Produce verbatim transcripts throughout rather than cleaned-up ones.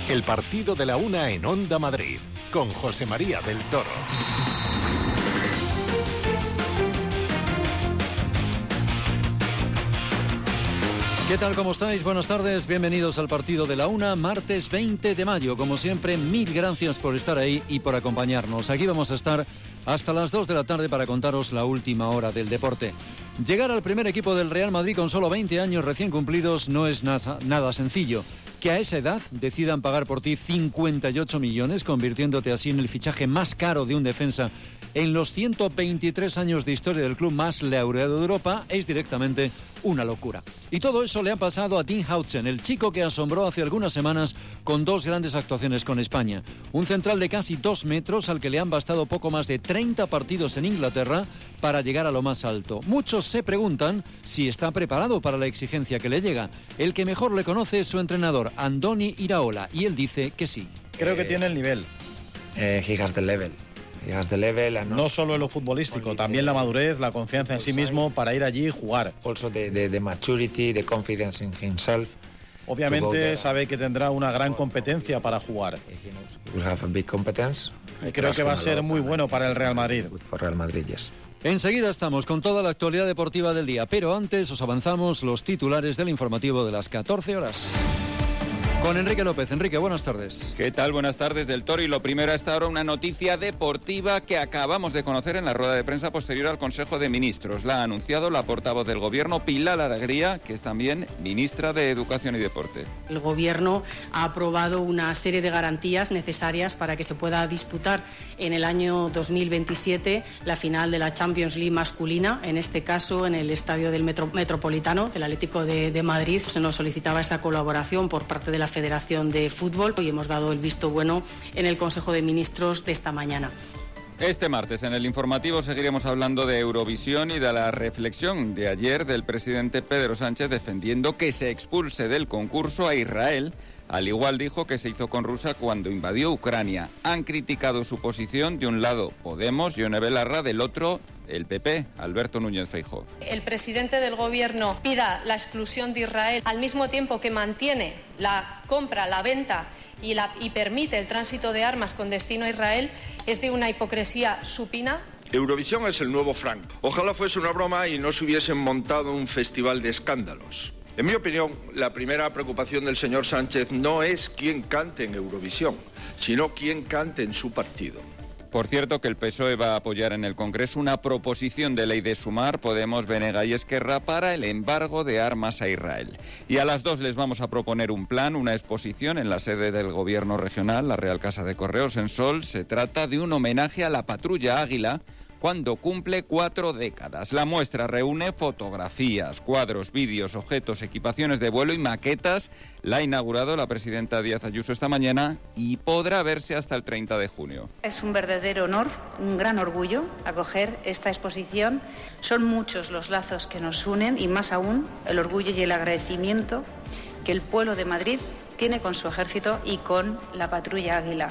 El partido de la una en Onda Madrid, con José María del Toro. ¿Qué tal? ¿Cómo estáis? Buenas tardes, bienvenidos al partido de la una, martes veinte de mayo. Como siempre, mil gracias por estar ahí y por acompañarnos. Aquí vamos a estar hasta las dos de la tarde para contaros la última hora del deporte. Llegar al primer equipo del Real Madrid con solo veinte años recién cumplidos no es nada, nada sencillo. Que a esa edad decidan pagar por ti cincuenta y ocho millones, convirtiéndote así en el fichaje más caro de un defensa en los ciento veintitrés años de historia del club más laureado de Europa, es directamente una locura. Y todo eso le ha pasado a Dean Huijsen, el chico que asombró hace algunas semanas con dos grandes actuaciones con España. Un central de casi dos metros al que le han bastado poco más de treinta partidos en Inglaterra para llegar a lo más alto. Muchos se preguntan si está preparado para la exigencia que le llega. El que mejor le conoce es su entrenador, Andoni Iraola, y él dice que sí. Creo que tiene el nivel. Eh, he has the level. No solo en lo futbolístico, también la madurez, la confianza en sí mismo para ir allí y jugar. Also the, the, the maturity, the confidence in himself. Obviamente sabe que tendrá una gran competencia para jugar. Will have a big competence. Y creo que va a ser muy bueno para el Real Madrid. For Real Madrid, yes. Enseguida estamos con toda la actualidad deportiva del día, pero antes os avanzamos los titulares del informativo de las catorce horas. Con Enrique López. Enrique, buenas tardes. ¿Qué tal? Buenas tardes del Toro. Y lo primero a esta hora, una noticia deportiva que acabamos de conocer en la rueda de prensa posterior al Consejo de Ministros. La ha anunciado la portavoz del Gobierno, Pilar Alegría, que es también ministra de Educación y Deporte. El Gobierno ha aprobado una serie de garantías necesarias para que se pueda disputar en el año dos mil veintisiete la final de la Champions League masculina, en este caso en el estadio del Metro- Metropolitano del Atlético de, de Madrid. Se nos solicitaba esa colaboración por parte de la Federación de Fútbol y hemos dado el visto bueno en el Consejo de Ministros de esta mañana. Este martes en el informativo seguiremos hablando de Eurovisión y de la reflexión de ayer del presidente Pedro Sánchez defendiendo que se expulse del concurso a Israel. Al igual dijo que se hizo con Rusia cuando invadió Ucrania. Han criticado su posición, de un lado Podemos, Yone Belarra, del otro el P P, Alberto Núñez Feijóo. El presidente del Gobierno pida la exclusión de Israel al mismo tiempo que mantiene la compra, la venta y, la, y permite el tránsito de armas con destino a Israel es de una hipocresía supina. Eurovisión es el nuevo Frank. Ojalá fuese una broma y no se hubiesen montado un festival de escándalos. En mi opinión, la primera preocupación del señor Sánchez no es quién cante en Eurovisión, sino quién cante en su partido. Por cierto, que el P S O E va a apoyar en el Congreso una proposición de ley de Sumar, Podemos, Benega y Esquerra para el embargo de armas a Israel. Y a las dos les vamos a proponer un plan, una exposición en la sede del Gobierno regional, la Real Casa de Correos en Sol. Se trata de un homenaje a la Patrulla Águila, cuando cumple cuatro décadas. La muestra reúne fotografías, cuadros, vídeos, objetos, equipaciones de vuelo y maquetas. La ha inaugurado la presidenta Díaz Ayuso esta mañana y podrá verse hasta el treinta de junio. Es un verdadero honor, un gran orgullo acoger esta exposición. Son muchos los lazos que nos unen y más aún el orgullo y el agradecimiento que el pueblo de Madrid tiene con su ejército y con la Patrulla Águila.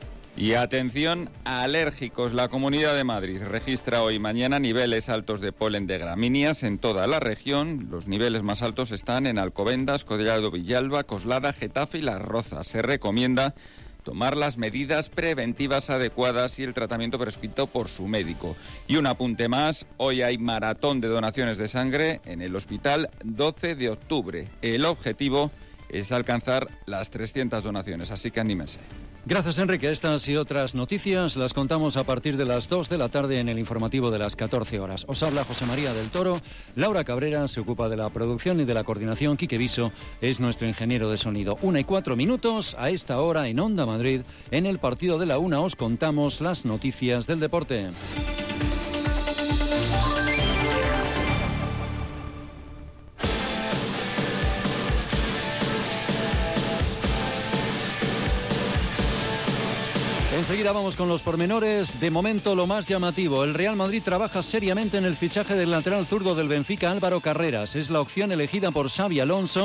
Y atención, alérgicos. La Comunidad de Madrid registra hoy y mañana niveles altos de polen de gramíneas en toda la región. Los niveles más altos están en Alcobendas, Collado Villalba, Coslada, Getafe y Las Rozas. Se recomienda tomar las medidas preventivas adecuadas y el tratamiento prescrito por su médico. Y un apunte más, hoy hay maratón de donaciones de sangre en el Hospital doce de octubre. El objetivo es alcanzar las trescientas donaciones, así que anímense. Gracias, Enrique. Estas y otras noticias las contamos a partir de las dos de la tarde en el informativo de las catorce horas. Os habla José María del Toro. Laura Cabrera se ocupa de la producción y de la coordinación. Quique Viso es nuestro ingeniero de sonido. Una y cuatro minutos a esta hora en Onda Madrid. En el partido de la una os contamos las noticias del deporte. Enseguida vamos con los pormenores. De momento, lo más llamativo. El Real Madrid trabaja seriamente en el fichaje del lateral zurdo del Benfica, Álvaro Carreras. Es la opción elegida por Xabi Alonso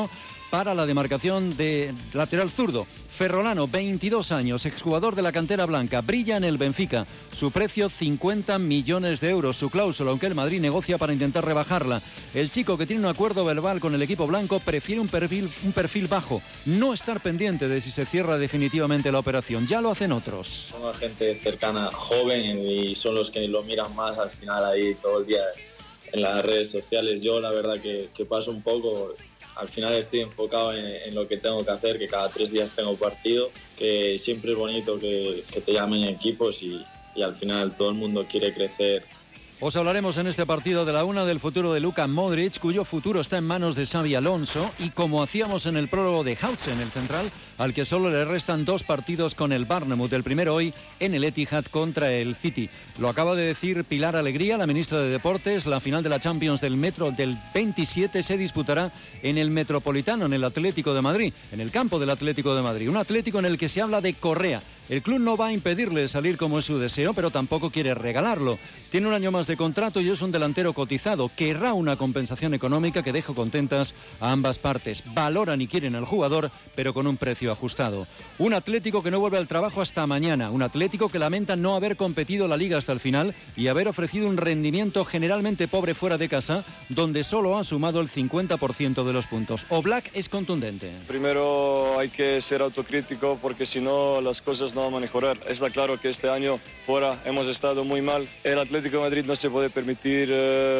para la demarcación de lateral zurdo. Ferrolano, veintidós años, exjugador de la cantera blanca, brilla en el Benfica. Su precio, cincuenta millones de euros. Su cláusula, aunque el Madrid negocia para intentar rebajarla. El chico, que tiene un acuerdo verbal con el equipo blanco, prefiere un perfil, un perfil bajo. No estar pendiente de si se cierra definitivamente la operación. Ya lo hacen otros. Son gente cercana, joven, y son los que lo miran más al final ahí todo el día en las redes sociales. Yo la verdad que, que paso un poco... Al final estoy enfocado en, en lo que tengo que hacer, que cada tres días tengo partido, que siempre es bonito que, que te llamen equipos y, y al final todo el mundo quiere crecer. Os hablaremos en este partido de la una del futuro de Luka Modric, cuyo futuro está en manos de Xabi Alonso, y como hacíamos en el prólogo de Hautzen, el central, al que solo le restan dos partidos con el Bournemouth, el primero hoy en el Etihad contra el City. Lo acaba de decir Pilar Alegría, la ministra de Deportes. La final de la Champions del Metro del veintisiete se disputará en el Metropolitano, en el Atlético de Madrid, en el campo del Atlético de Madrid. Un Atlético en el que se habla de Correa. El club no va a impedirle salir como es su deseo, pero tampoco quiere regalarlo. Tiene un año más de contrato y es un delantero cotizado. Querrá una compensación económica que deje contentas a ambas partes. Valoran y quieren al jugador, pero con un precio ajustado. Un Atlético que no vuelve al trabajo hasta mañana. Un Atlético que lamenta no haber competido la Liga hasta el final y haber ofrecido un rendimiento generalmente pobre fuera de casa, donde solo ha sumado el cincuenta por ciento de los puntos. Oblak es contundente. Primero hay que ser autocrítico, porque si no las cosas no van a mejorar. Está claro que este año fuera hemos estado muy mal. El Atlético de Madrid no se puede permitir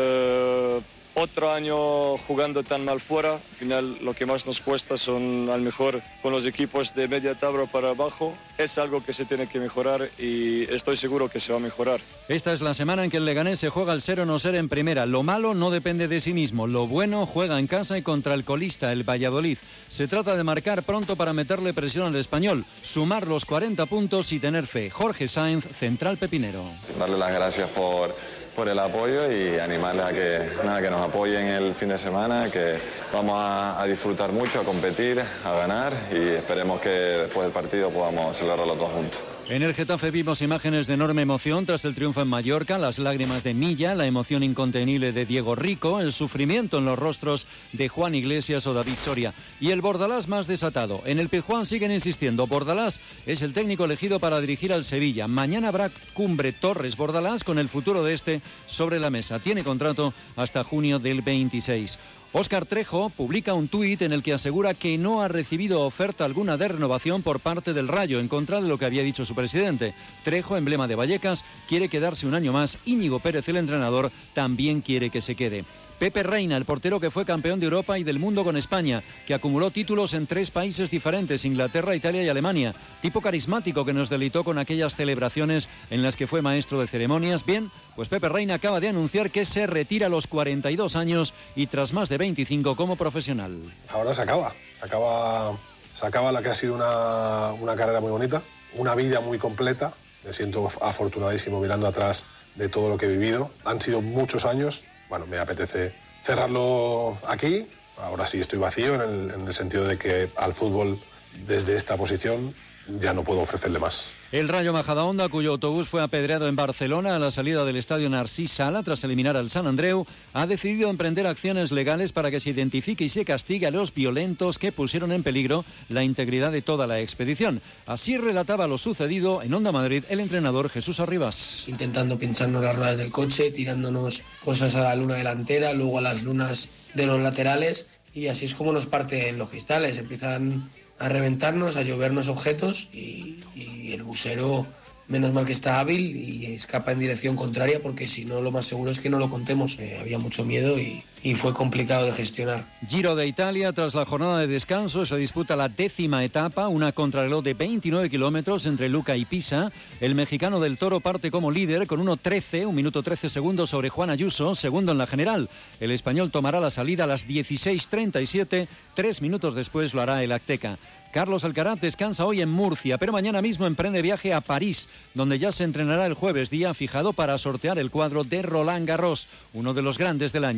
eh, otro año jugando tan mal fuera. Al final lo que más nos cuesta son, al mejor, con los equipos de media tabla para abajo. Es algo que se tiene que mejorar y estoy seguro que se va a mejorar. Esta es la semana en que el Leganés se juega el ser o no ser en primera. Lo malo no depende de sí mismo. Lo bueno juega en casa y contra el colista, el Valladolid. Se trata de marcar pronto para meterle presión al Español, sumar los cuarenta puntos y tener fe. Jorge Sainz, central pepinero. Darle las gracias por... por el apoyo y animarles a que, nada, que nos apoyen el fin de semana, que vamos a, a disfrutar mucho, a competir, a ganar, y esperemos que después del partido podamos celebrarlo todos juntos. En el Getafe vimos imágenes de enorme emoción tras el triunfo en Mallorca, las lágrimas de Milla, la emoción incontenible de Diego Rico, el sufrimiento en los rostros de Juan Iglesias o David Soria y el Bordalás más desatado. En el Pizjuán siguen insistiendo, Bordalás es el técnico elegido para dirigir al Sevilla. Mañana habrá cumbre Torres-Bordalás con el futuro de este sobre la mesa. Tiene contrato hasta junio del veintiséis. Óscar Trejo publica un tuit en el que asegura que no ha recibido oferta alguna de renovación por parte del Rayo, en contra de lo que había dicho su presidente. Trejo, emblema de Vallecas, quiere quedarse un año más. Íñigo Pérez, el entrenador, también quiere que se quede. Pepe Reina, el portero que fue campeón de Europa y del mundo con España, que acumuló títulos en tres países diferentes, Inglaterra, Italia y Alemania. Tipo carismático que nos deleitó con aquellas celebraciones en las que fue maestro de ceremonias. Bien, pues Pepe Reina acaba de anunciar que se retira a los cuarenta y dos años y tras más de veinticinco como profesional. Ahora se acaba, se acaba, se acaba la que ha sido una, una carrera muy bonita, una vida muy completa. Me siento afortunadísimo mirando atrás de todo lo que he vivido. Han sido muchos años. Bueno, me apetece cerrarlo aquí. Ahora sí estoy vacío en el, en el sentido de que al fútbol, desde esta posición, ya no puedo ofrecerle más. El Rayo Majadahonda, cuyo autobús fue apedreado en Barcelona a la salida del estadio Narcís Sala tras eliminar al Sant Andreu, ha decidido emprender acciones legales para que se identifique y se castigue a los violentos que pusieron en peligro la integridad de toda la expedición. Así relataba lo sucedido en Onda Madrid el entrenador Jesús Arribas. Intentando pincharnos las ruedas del coche, tirándonos cosas a la luna delantera, luego a las lunas de los laterales, y así es como nos parten los cristales. Empiezan a reventarnos, a llovernos objetos y, y el busero, menos mal que está hábil y escapa en dirección contraria, porque si no, lo más seguro es que no lo contemos. Eh, había mucho miedo y, y fue complicado de gestionar. Giro de Italia, tras la jornada de descanso se disputa la décima etapa, una contrarreloj de veintinueve kilómetros entre Lucca y Pisa. El mexicano del Toro parte como líder con uno trece, un minuto trece segundos sobre Juan Ayuso, segundo en la general. El español tomará la salida a las dieciséis treinta y siete, tres minutos después lo hará el azteca. Carlos Alcaraz descansa hoy en Murcia, pero mañana mismo emprende viaje a París, donde ya se entrenará el jueves, día fijado para sortear el cuadro de Roland Garros, uno de los grandes del año. Carlitos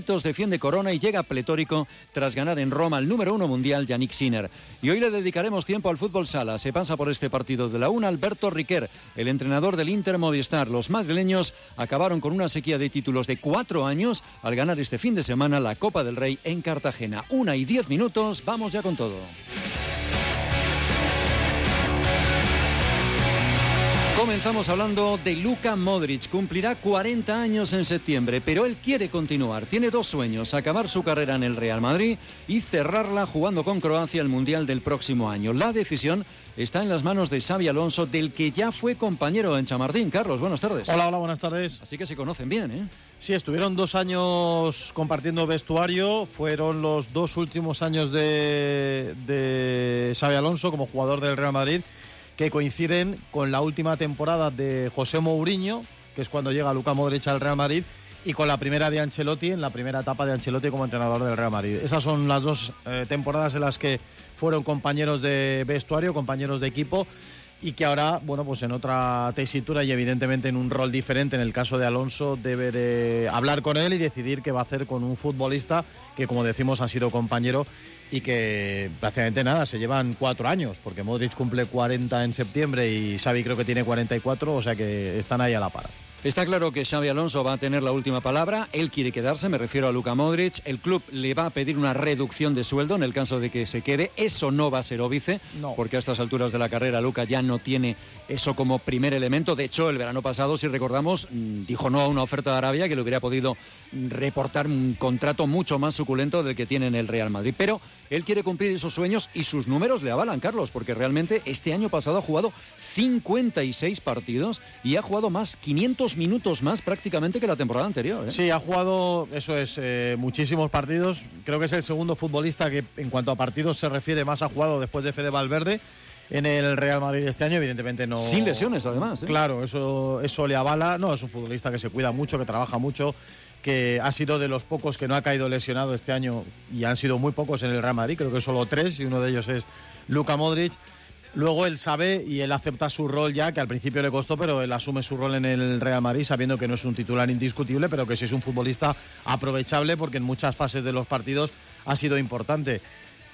gritos defiende corona y llega pletórico tras ganar en Roma al número uno mundial Yannick Sinner. Y hoy le dedicaremos tiempo al fútbol sala. Se pasa por este partido de la una Alberto Riquer, el entrenador del Inter Movistar. Los madrileños acabaron con una sequía de títulos de cuatro años al ganar este fin de semana la Copa del Rey en Cartagena. Una y diez minutos, vamos ya con todo. Comenzamos hablando de Luka Modric. Cumplirá cuarenta años en septiembre, pero él quiere continuar. Tiene dos sueños: acabar su carrera en el Real Madrid y cerrarla jugando con Croacia el Mundial del próximo año. La decisión está en las manos de Xabi Alonso, del que ya fue compañero en Chamartín. Carlos, buenas tardes. Hola, hola, buenas tardes. Así que se conocen bien, ¿eh? Sí, estuvieron dos años compartiendo vestuario. Fueron los dos últimos años de, de Xabi Alonso como jugador del Real Madrid, que coinciden con la última temporada de José Mourinho, que es cuando llega Luka Modric al Real Madrid, y con la primera de Ancelotti, en la primera etapa de Ancelotti como entrenador del Real Madrid. Esas son las dos eh, temporadas en las que fueron compañeros de vestuario, compañeros de equipo, y que ahora, bueno, pues en otra tesitura y evidentemente en un rol diferente, en el caso de Alonso, debe de hablar con él y decidir qué va a hacer con un futbolista que, como decimos, ha sido compañero y que prácticamente nada, se llevan cuatro años, porque Modric cumple cuarenta en septiembre y Xavi creo que tiene cuarenta y cuatro, o sea que están ahí a la par. Está claro que Xabi Alonso va a tener la última palabra. Él quiere quedarse, me refiero a Luka Modric. El club le va a pedir una reducción de sueldo en el caso de que se quede. Eso no va a ser óbice, no, porque a estas alturas de la carrera Luka ya no tiene eso como primer elemento. De hecho, el verano pasado, si recordamos, dijo no a una oferta de Arabia que le hubiera podido reportar un contrato mucho más suculento del que tiene en el Real Madrid. Pero él quiere cumplir esos sueños y sus números le avalan, Carlos, porque realmente este año pasado ha jugado cincuenta y seis partidos y ha jugado más, quinientos minutos más prácticamente que la temporada anterior, ¿eh? Sí, ha jugado, eso es, eh, muchísimos partidos. Creo que es el segundo futbolista que en cuanto a partidos se refiere más ha jugado después de Fede Valverde en el Real Madrid este año. Evidentemente no... Sin lesiones, además, ¿eh? Claro, eso, eso le avala. No, es un futbolista que se cuida mucho, que trabaja mucho, que ha sido de los pocos que no ha caído lesionado este año, y han sido muy pocos en el Real Madrid, creo que solo tres, y uno de ellos es Luka Modric. Luego él sabe y él acepta su rol ya, que al principio le costó, pero él asume su rol en el Real Madrid sabiendo que no es un titular indiscutible, pero que sí es un futbolista aprovechable porque en muchas fases de los partidos ha sido importante.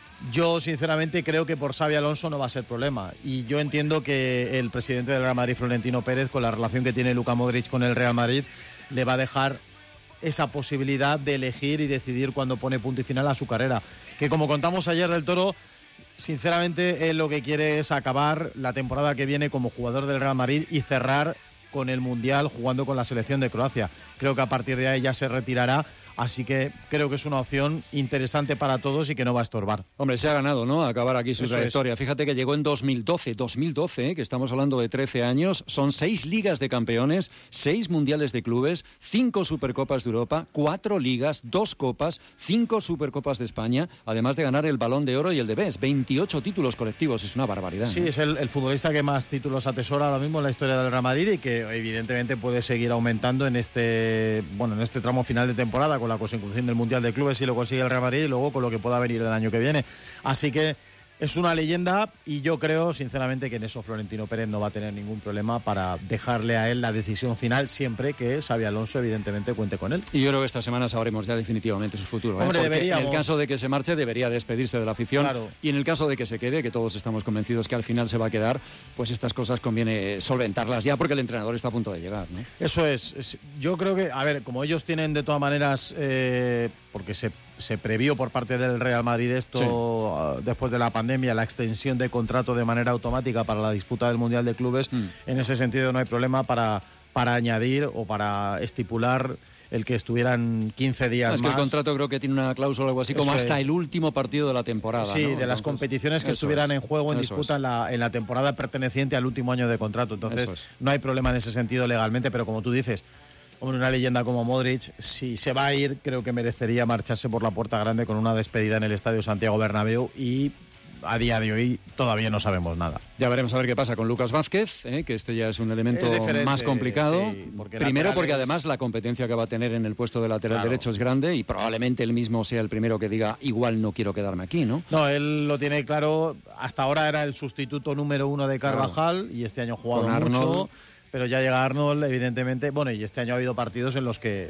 Yo sinceramente creo que por Xabi Alonso no va a ser problema, y yo entiendo que el presidente del Real Madrid, Florentino Pérez, con la relación que tiene Luka Modric con el Real Madrid, le va a dejar esa posibilidad de elegir y decidir cuándo pone punto y final a su carrera, que como contamos ayer del Toro, sinceramente él lo que quiere es acabar la temporada que viene como jugador del Real Madrid y cerrar con el Mundial jugando con la selección de Croacia. Creo que a partir de ahí ya se retirará, así que creo que es una opción interesante para todos y que no va a estorbar. Hombre, se ha ganado, ¿no?, acabar aquí su Eso trayectoria. es. Fíjate que llegó en dos mil doce, dos mil doce, ¿eh? Que estamos hablando de trece años. Son seis ligas de campeones, seis mundiales de clubes, cinco supercopas de Europa, cuatro ligas, dos copas, cinco supercopas de España, además de ganar el Balón de Oro y el de Best. veintiocho títulos colectivos, es una barbaridad, Sí, ¿no? es el, el futbolista que más títulos atesora ahora mismo en la historia del Real Madrid y que evidentemente puede seguir aumentando en este, bueno, en este tramo final de temporada con la consecución del Mundial de Clubes si lo consigue el Real Madrid y luego con lo que pueda venir el año que viene. Así que es una leyenda y yo creo sinceramente que en eso Florentino Pérez no va a tener ningún problema para dejarle a él la decisión final siempre que Xabi Alonso evidentemente cuente con él. Y yo creo que esta semana sabremos ya definitivamente su futuro, ¿eh? Hombre, Porque deberíamos. en el caso de que se marche debería despedirse de la afición, Claro. y en el caso de que se quede, que todos estamos convencidos que al final se va a quedar, pues estas cosas conviene solventarlas ya porque el entrenador está a punto de llegar, ¿no? Eso es, es- yo creo que, a ver, como ellos tienen de todas maneras, eh, porque se, se previó por parte del Real Madrid esto Sí. uh, después de la pandemia, la extensión de contrato de manera automática para la disputa del Mundial de Clubes, Mm. en ese sentido no hay problema para, para añadir o para estipular el que estuvieran quince días Es que más. el contrato creo que tiene una cláusula o algo así como Eso hasta es. el último partido de la temporada, Sí, ¿no? de las Entonces, competiciones que eso estuvieran es. en juego en Eso disputa es. en la, en la temporada perteneciente al último año de contrato. Entonces, Eso es. no hay problema en ese sentido legalmente, pero como tú dices, hombre, una leyenda como Modric, si se va a ir, creo que merecería marcharse por la puerta grande con una despedida en el Estadio Santiago Bernabéu, y a día de hoy todavía no sabemos nada. Ya veremos a ver qué pasa con Lucas Vázquez, ¿eh? Que este ya es un elemento Es diferente, más complicado. sí, porque Primero porque laterales- además la competencia que va a tener en el puesto de lateral Claro. derecho es grande y probablemente él mismo sea el primero que diga igual no quiero quedarme aquí, ¿no? No, él lo tiene claro. Hasta ahora era el sustituto número uno de Carvajal y este año ha jugado Con mucho. Arnold. Pero ya llega Arnold, evidentemente. Bueno, y este año ha habido partidos en los que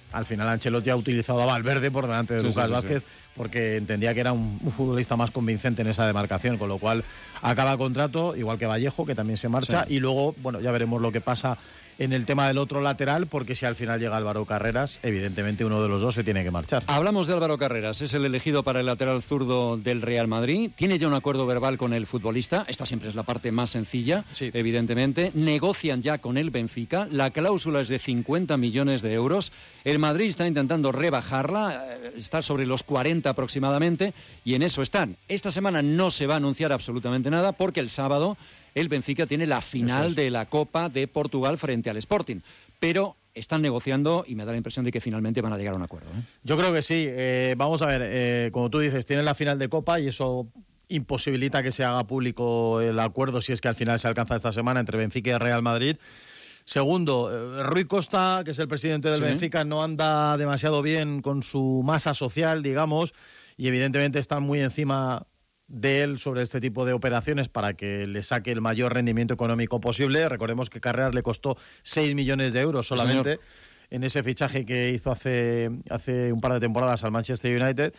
al final Ancelotti ha utilizado a Valverde por delante de sí, Lucas sí, sí, Vázquez sí. porque entendía que era un, un futbolista más convincente en esa demarcación, con lo cual acaba el contrato, igual que Vallejo, que también se marcha, sí. y luego, bueno, ya veremos lo que pasa en el tema del otro lateral, porque si al final llega Álvaro Carreras, evidentemente uno de los dos se tiene que marchar. Hablamos de Álvaro Carreras, es el elegido para el lateral zurdo del Real Madrid, tiene ya un acuerdo verbal con el futbolista, esta siempre es la parte más sencilla, sí. evidentemente, negocian ya con el Benfica, la cláusula es de cincuenta millones de euros, el Madrid está intentando rebajarla, está sobre los cuarenta aproximadamente, y en eso están. Esta semana no se va a anunciar absolutamente nada, porque el sábado el Benfica tiene la final es. de la Copa de Portugal frente al Sporting, pero están negociando y me da la impresión de que finalmente van a llegar a un acuerdo, ¿eh? Yo creo que sí. Eh, vamos a ver, eh, como tú dices, tienen la final de Copa y eso imposibilita que se haga público el acuerdo si es que al final se alcanza esta semana entre Benfica y Real Madrid. Segundo, eh, Rui Costa, que es el presidente del sí. Benfica, no anda demasiado bien con su masa social, digamos, y evidentemente están muy encima de él sobre este tipo de operaciones para que le saque el mayor rendimiento económico posible. Recordemos que Carreras le costó seis millones de euros solamente Señor. en ese fichaje que hizo hace, hace un par de temporadas al Manchester United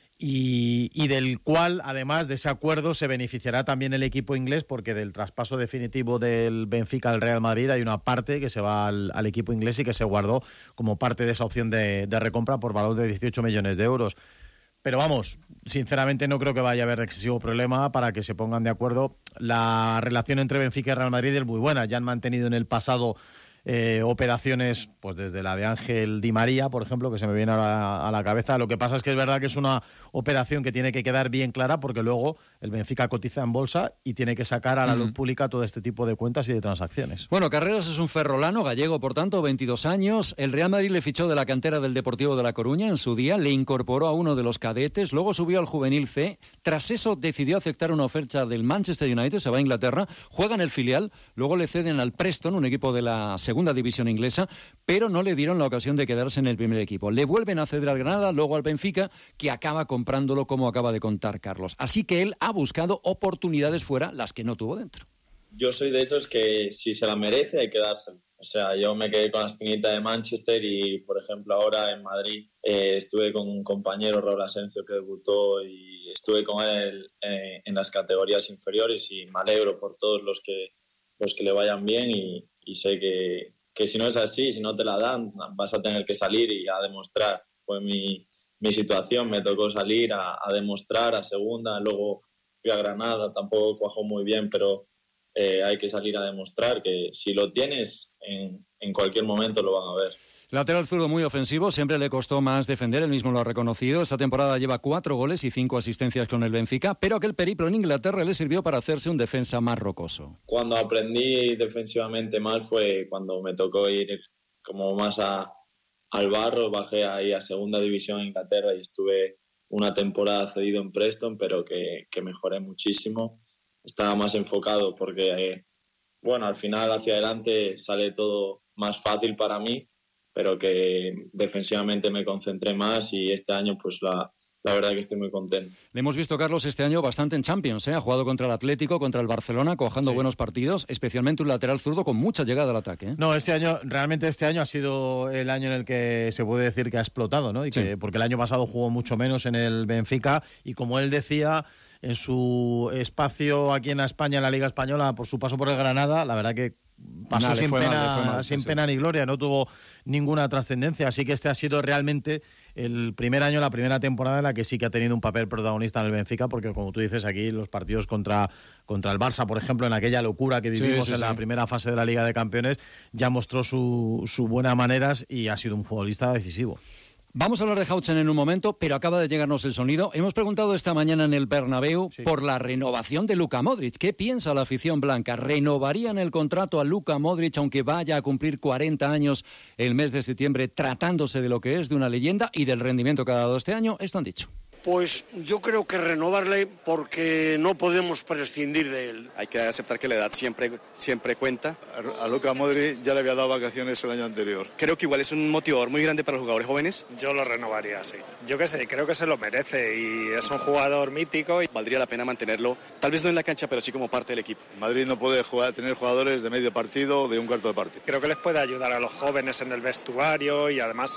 y, y del cual, además de ese acuerdo, se beneficiará también el equipo inglés, porque del traspaso definitivo del Benfica al Real Madrid hay una parte que se va al, al equipo inglés y que se guardó como parte de esa opción de, de recompra por valor de dieciocho millones de euros. Pero vamos, sinceramente no creo que vaya a haber excesivo problema para que se pongan de acuerdo. La relación entre Benfica y Real Madrid es muy buena. Ya han mantenido en el pasado eh, operaciones, pues desde la de Ángel Di María, por ejemplo, que se me viene ahora a la cabeza. Lo que pasa es que es verdad que es una operación que tiene que quedar bien clara, porque luego el Benfica cotiza en bolsa y tiene que sacar a la luz pública todo este tipo de cuentas y de transacciones. Bueno, Carreras es un ferrolano gallego, por tanto, veintidós años. El Real Madrid le fichó de la cantera del Deportivo de La Coruña en su día, le incorporó a uno de los cadetes, luego subió al Juvenil C. Tras eso decidió aceptar una oferta del Manchester United, se va a Inglaterra, juega en el filial, luego le ceden al Preston, un equipo de la segunda división inglesa, pero no le dieron la ocasión de quedarse en el primer equipo. Le vuelven a ceder al Granada, luego al Benfica, que acaba comprándolo, como acaba de contar Carlos. Así que él ha buscado oportunidades fuera, las que no tuvo dentro. Yo soy de esos que si se la merece hay que dársela. O sea, yo me quedé con la espinita de Manchester y, por ejemplo, ahora en Madrid eh, estuve con un compañero, Raúl Asencio, que debutó, y estuve con él eh, en las categorías inferiores, y me alegro por todos los que, los que le vayan bien, y, y sé que, que si no es así, si no te la dan, vas a tener que salir y a demostrar. Fue mi, mi situación, me tocó salir a, a demostrar a segunda, luego fui a Granada, tampoco cuajó muy bien, pero eh, hay que salir a demostrar que si lo tienes, en, en cualquier momento lo van a ver. Lateral zurdo muy ofensivo, siempre le costó más defender, él mismo lo ha reconocido. Esta temporada lleva cuatro goles y cinco asistencias con el Benfica, pero aquel periplo en Inglaterra le sirvió para hacerse un defensa más rocoso. Cuando aprendí defensivamente mal fue cuando me tocó ir como más a, al barro, bajé ahí a segunda división en Inglaterra y estuve una temporada cedido en Preston, pero que, que mejoré muchísimo. Estaba más enfocado porque, eh, bueno, al final hacia adelante sale todo más fácil para mí, pero que defensivamente me concentré más, y este año pues la, la verdad que estoy muy contento. Le hemos visto, Carlos, este año bastante en Champions, ¿eh? Ha jugado contra el Atlético, contra el Barcelona, cojando sí. buenos partidos, especialmente un lateral zurdo con mucha llegada al ataque, ¿eh? No, este año, realmente este año ha sido el año en el que se puede decir que ha explotado, ¿no? Y que, sí. Porque el año pasado jugó mucho menos en el Benfica, y como él decía, en su espacio aquí en España, en la Liga Española, por su paso por el Granada, la verdad que pasó sin, pena, mal, mal, sin sí, pena sí. ni gloria, no tuvo ninguna trascendencia, así que este ha sido realmente el primer año, la primera temporada en la que sí que ha tenido un papel protagonista en el Benfica, porque como tú dices aquí, los partidos contra, contra el Barça, por ejemplo, en aquella locura que vivimos sí, sí, en sí. la primera fase de la Liga de Campeones, ya mostró su, su buenas maneras y ha sido un futbolista decisivo. Vamos a hablar de Hautzen en un momento, pero acaba de llegarnos el sonido. Hemos preguntado esta mañana en el Bernabéu sí. por la renovación de Luka Modric. ¿Qué piensa la afición blanca? ¿Renovarían el contrato a Luka Modric aunque vaya a cumplir cuarenta años el mes de septiembre, tratándose de lo que es de una leyenda y del rendimiento que ha dado este año? Esto han dicho. Pues yo creo que renovarle, porque no podemos prescindir de él. Hay que aceptar que la edad siempre, siempre cuenta. A, a Luka Modric ya le había dado vacaciones el año anterior. Creo que igual es un motivador muy grande para los jugadores jóvenes. Yo lo renovaría, sí. Yo qué sé, creo que se lo merece y es un jugador mítico. Y... Valdría la pena mantenerlo, tal vez no en la cancha, pero sí como parte del equipo. Madrid no puede jugar, tener jugadores de medio partido o de un cuarto de partido. Creo que les puede ayudar a los jóvenes en el vestuario y además...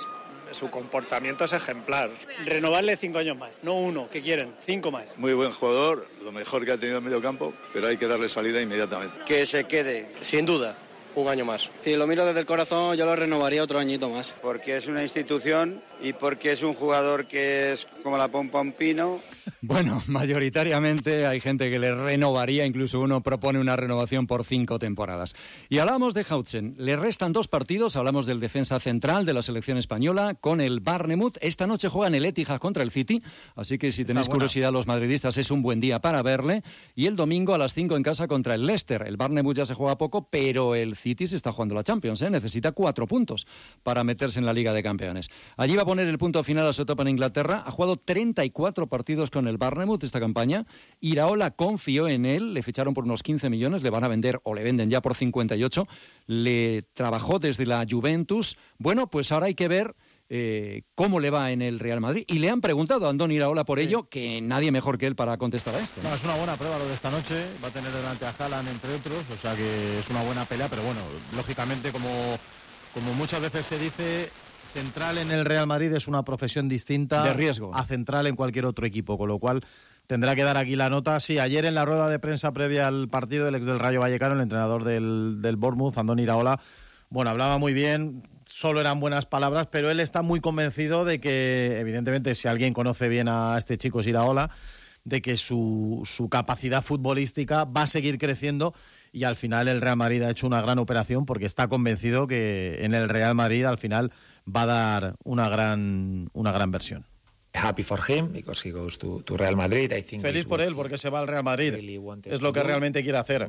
su comportamiento es ejemplar. Renovarle cinco años más, no uno, que quieren, cinco más. Muy buen jugador, lo mejor que ha tenido en medio campo, pero hay que darle salida inmediatamente. Que se quede, sin duda, un año más. Si lo miro desde el corazón, yo lo renovaría otro añito más. Porque es una institución y porque es un jugador que es como la pompa un pino. Bueno, mayoritariamente hay gente que le renovaría, incluso uno propone una renovación por cinco temporadas. Y hablamos de Hautzen. Le restan dos partidos, hablamos del defensa central de la selección española con el Bournemouth. Esta noche juegan el Etihad contra el City, así que si tenéis curiosidad los madridistas es un buen día para verle. Y el domingo a las cinco en casa contra el Leicester. El Bournemouth ya se juega poco, pero el City se está jugando la Champions, ¿eh? Necesita cuatro puntos para meterse en la Liga de Campeones. Allí va a poner el punto final a su etapa en Inglaterra. Ha jugado treinta y cuatro partidos con el Bournemouth esta campaña. Iraola confió en él, le ficharon por unos quince millones, le van a vender o le venden ya por cincuenta y ocho. Le trabajó desde la Juventus. Bueno, pues ahora hay que ver eh, cómo le va en el Real Madrid. Y le han preguntado a Andoni Iraola por sí. ello, que nadie mejor que él para contestar a esto. ¿no? No, es una buena prueba lo de esta noche. Va a tener delante a Haaland, entre otros. O sea que es una buena pelea, pero bueno, lógicamente, como, como muchas veces se dice, central en el Real Madrid es una profesión distinta de riesgo a central en cualquier otro equipo, con lo cual tendrá que dar aquí la nota. Sí, ayer en la rueda de prensa previa al partido, el ex del Rayo Vallecano, el entrenador del, del Bournemouth, Andoni Iraola, bueno, hablaba muy bien, solo eran buenas palabras, pero él está muy convencido de que, evidentemente, si alguien conoce bien a este chico es Iraola, de que su, su capacidad futbolística va a seguir creciendo. Y al final el Real Madrid ha hecho una gran operación porque está convencido que en el Real Madrid al final va a dar una gran una gran versión. Happy for him because he goes to, to Real Madrid. I think Feliz por él porque se va al Real Madrid. Es lo que realmente quiere hacer.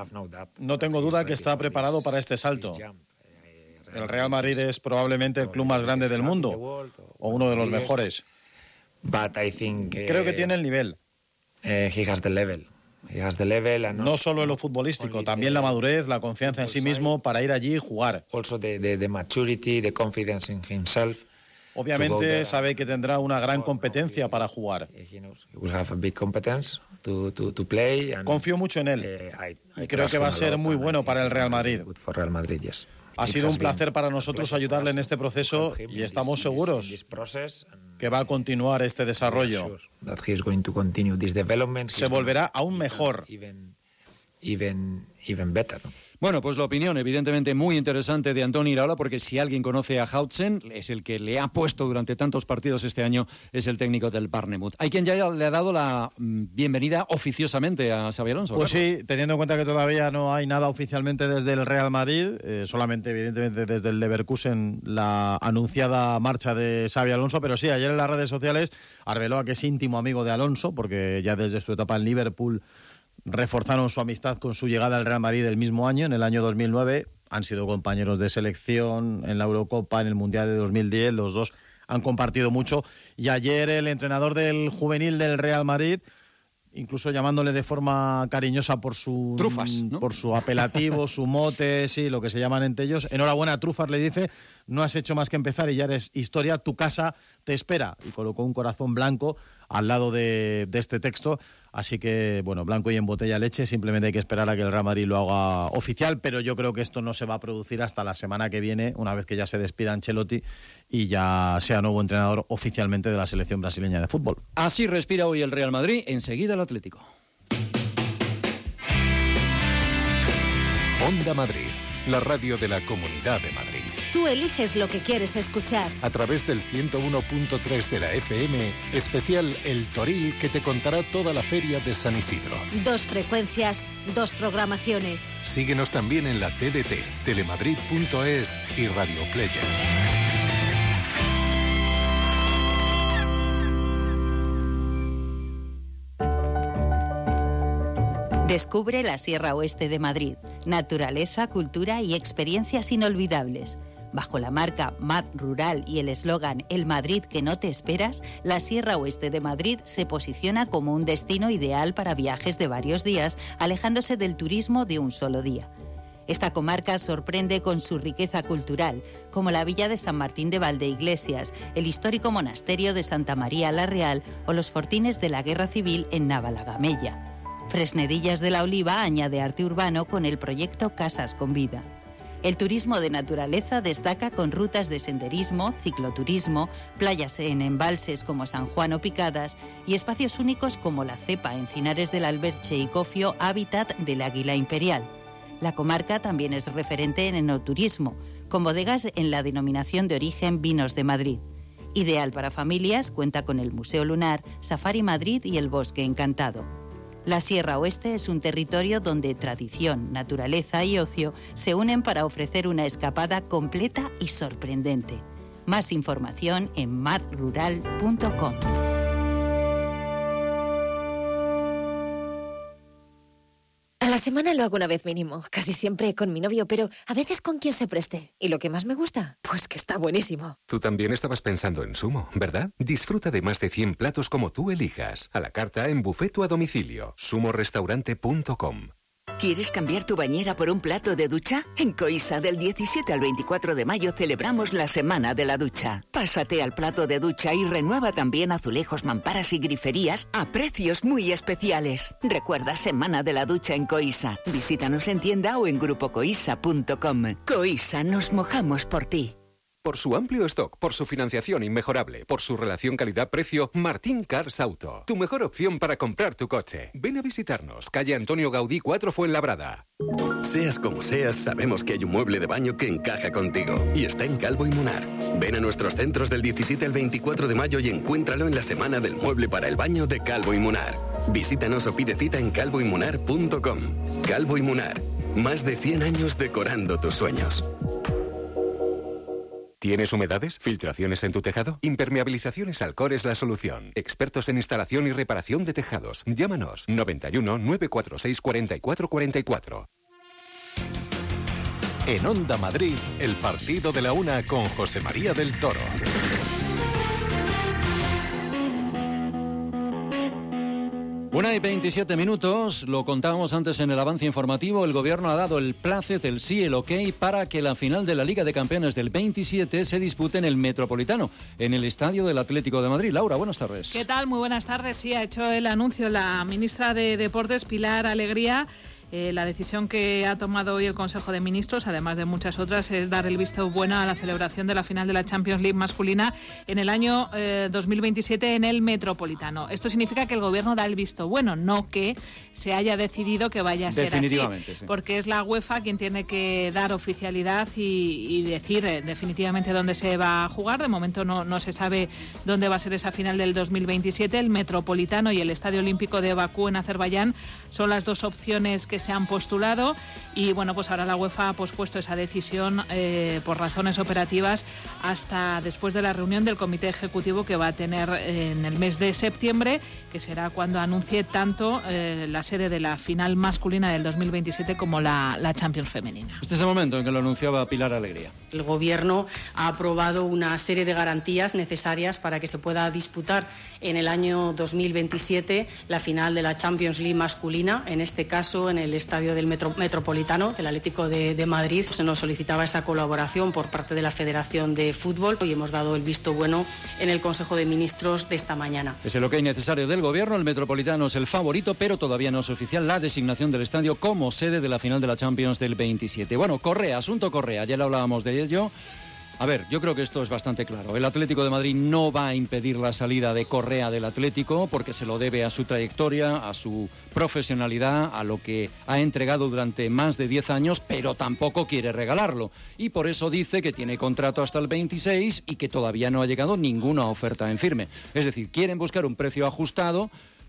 No tengo duda que está preparado para este salto. El Real Madrid es probablemente el club más grande del mundo o uno de los mejores. But I think, Creo que tiene el nivel. Uh, he has the level. He has the level and no solo en lo futbolístico, también la madurez, la confianza en sí mismo para ir allí y jugar. Also the, the, the maturity, the confidence in himself. Obviamente sabe que tendrá una gran competencia para jugar. He will have a big competence to, to, to play and, Confío mucho en él uh, I, I y creo que va a ser muy bueno para el Real Madrid. For Real Madrid, yes. Ha sido un placer para nosotros ayudarle en este proceso y estamos seguros que va a continuar este desarrollo. Se volverá aún mejor. Even, even better, ¿no? Bueno, pues la opinión evidentemente muy interesante de Andoni Iraola, porque si alguien conoce a Hautzen, es el que le ha puesto durante tantos partidos este año, es el técnico del Bournemouth. Hay quien ya le ha dado la bienvenida oficiosamente a Xabi Alonso. Pues Carlos. Sí, teniendo en cuenta que todavía no hay nada oficialmente desde el Real Madrid, eh, solamente evidentemente desde el Leverkusen la anunciada marcha de Xabi Alonso, pero sí, ayer en las redes sociales reveló a que es íntimo amigo de Alonso, porque ya desde su etapa en Liverpool reforzaron su amistad con su llegada al Real Madrid el mismo año, en el año dos mil nueve. Han sido compañeros de selección en la Eurocopa, en el Mundial de dos mil diez. Los dos han compartido mucho. Y ayer el entrenador del juvenil del Real Madrid, incluso llamándole de forma cariñosa por su Trufas, ¿no? por su apelativo, su mote, sí, lo que se llaman entre ellos. Enhorabuena, Trufas, le dice, no has hecho más que empezar y ya eres historia, tu casa te espera. Y colocó un corazón blanco al lado de, de este texto. Así que, bueno, blanco y en botella leche, simplemente hay que esperar a que el Real Madrid lo haga oficial, pero yo creo que esto no se va a producir hasta la semana que viene, una vez que ya se despida Ancelotti y ya sea nuevo entrenador oficialmente de la selección brasileña de fútbol. Así respira hoy el Real Madrid, enseguida el Atlético. Onda Madrid, la radio de la Comunidad de Madrid. Tú eliges lo que quieres escuchar. A través del ciento uno punto tres de la F M, especial El Toril, que te contará toda la feria de San Isidro. Dos frecuencias, dos programaciones. Síguenos también en la T D T, telemadrid punto es y Radio Player. Descubre la Sierra Oeste de Madrid. Naturaleza, cultura y experiencias inolvidables. Bajo la marca Mad Rural y el eslogan El Madrid que no te esperas, la Sierra Oeste de Madrid se posiciona como un destino ideal para viajes de varios días, alejándose del turismo de un solo día. Esta comarca sorprende con su riqueza cultural, como la villa de San Martín de Valdeiglesias, el histórico monasterio de Santa María la Real o los fortines de la Guerra Civil en Navalagamella. Fresnedillas de la Oliva añade arte urbano con el proyecto Casas con Vida. El turismo de naturaleza destaca con rutas de senderismo, cicloturismo, playas en embalses como San Juan o Picadas y espacios únicos como La Cepa, Encinares del Alberche y Cofio, hábitat del águila imperial. La comarca también es referente en enoturismo, con bodegas en la denominación de origen Vinos de Madrid. Ideal para familias, cuenta con el Museo Lunar, Safari Madrid y el Bosque Encantado. La Sierra Oeste es un territorio donde tradición, naturaleza y ocio se unen para ofrecer una escapada completa y sorprendente. Más información en mad rural punto com. A la semana lo hago una vez mínimo, casi siempre con mi novio, pero a veces con quien se preste. ¿Y lo que más me gusta? Pues que está buenísimo. Tú también estabas pensando en Sumo, ¿verdad? Disfruta de más de cien platos como tú elijas. A la carta en buffet o a domicilio. sumo restaurante punto com. ¿Quieres cambiar tu bañera por un plato de ducha? En Coisa, del diecisiete al veinticuatro de mayo, celebramos la Semana de la Ducha. Pásate al plato de ducha y renueva también azulejos, mamparas y griferías a precios muy especiales. Recuerda, Semana de la Ducha en Coisa. Visítanos en tienda o en grupo coisa punto com. Coisa, nos mojamos por ti. Por su amplio stock, por su financiación inmejorable, por su relación calidad-precio, Martín Cars Auto. Tu mejor opción para comprar tu coche. Ven a visitarnos, calle Antonio Gaudí cuatro Fuenlabrada. Seas como seas, sabemos que hay un mueble de baño que encaja contigo y está en Calvo y Munar. Ven a nuestros centros del diecisiete al veinticuatro de mayo y encuéntralo en la semana del mueble para el baño de Calvo y Munar. Visítanos o pide cita en calvo y munar punto com. Calvo y Munar, más de cien años decorando tus sueños. ¿Tienes humedades? ¿Filtraciones en tu tejado? Impermeabilizaciones Alcor es la solución. Expertos en instalación y reparación de tejados. Llámanos noventa y uno, nueve cuatro seis, cuarenta y cuatro cuarenta y cuatro. En Onda Madrid, el partido de la una con José María del Toro. Una y veintisiete minutos, lo contábamos antes en el avance informativo, el Gobierno ha dado el plácet, el sí, el ok, para que la final de la Liga de Campeones del veintisiete se dispute en el Metropolitano, en el Estadio del Atlético de Madrid. Laura, buenas tardes. ¿Qué tal? Muy buenas tardes. Sí, ha hecho el anuncio la ministra de Deportes, Pilar Alegría. Eh, la decisión que ha tomado hoy el Consejo de Ministros, además de muchas otras, es dar el visto bueno a la celebración de la final de la Champions League masculina en el año eh, dos mil veintisiete en el Metropolitano. Esto significa que el Gobierno da el visto bueno, no que se haya decidido que vaya a ser definitivamente, así. Sí. Porque es la UEFA quien tiene que dar oficialidad y, y decir eh, definitivamente dónde se va a jugar. De momento no, no se sabe dónde va a ser esa final del dos mil veintisiete. El Metropolitano y el Estadio Olímpico de Bakú en Azerbaiyán son las dos opciones que se han postulado y bueno, pues ahora la UEFA ha pospuesto esa decisión eh, por razones operativas hasta después de la reunión del Comité Ejecutivo que va a tener en el mes de septiembre, que será cuando anuncie tanto eh, la sede de la final masculina del dos mil veintisiete como la, la Champions femenina. Este es el momento en que lo anunciaba Pilar Alegría. El Gobierno ha aprobado una serie de garantías necesarias para que se pueda disputar en el año dos mil veintisiete la final de la Champions League masculina, en este caso en el estadio del Metro, Metropolitano del Atlético de, de Madrid. Se nos solicitaba esa colaboración por parte de la Federación de Fútbol y hemos dado el visto bueno en el Consejo de Ministros de esta mañana. Es el ok necesario del Gobierno. El Metropolitano es el favorito, pero todavía no es oficial la designación del estadio como sede de la final de la Champions del veintisiete. Bueno, Correa, asunto Correa, ya le hablábamos de ello. A ver, yo creo que esto es bastante claro. El Atlético de Madrid no va a impedir la salida de Correa del Atlético porque se lo debe a su trayectoria, a su profesionalidad, a lo que ha entregado durante más de diez años, pero tampoco quiere regalarlo. Y por eso dice que tiene contrato hasta el veintiséis y que todavía no ha llegado ninguna oferta en firme. Es decir, quieren buscar un precio ajustado,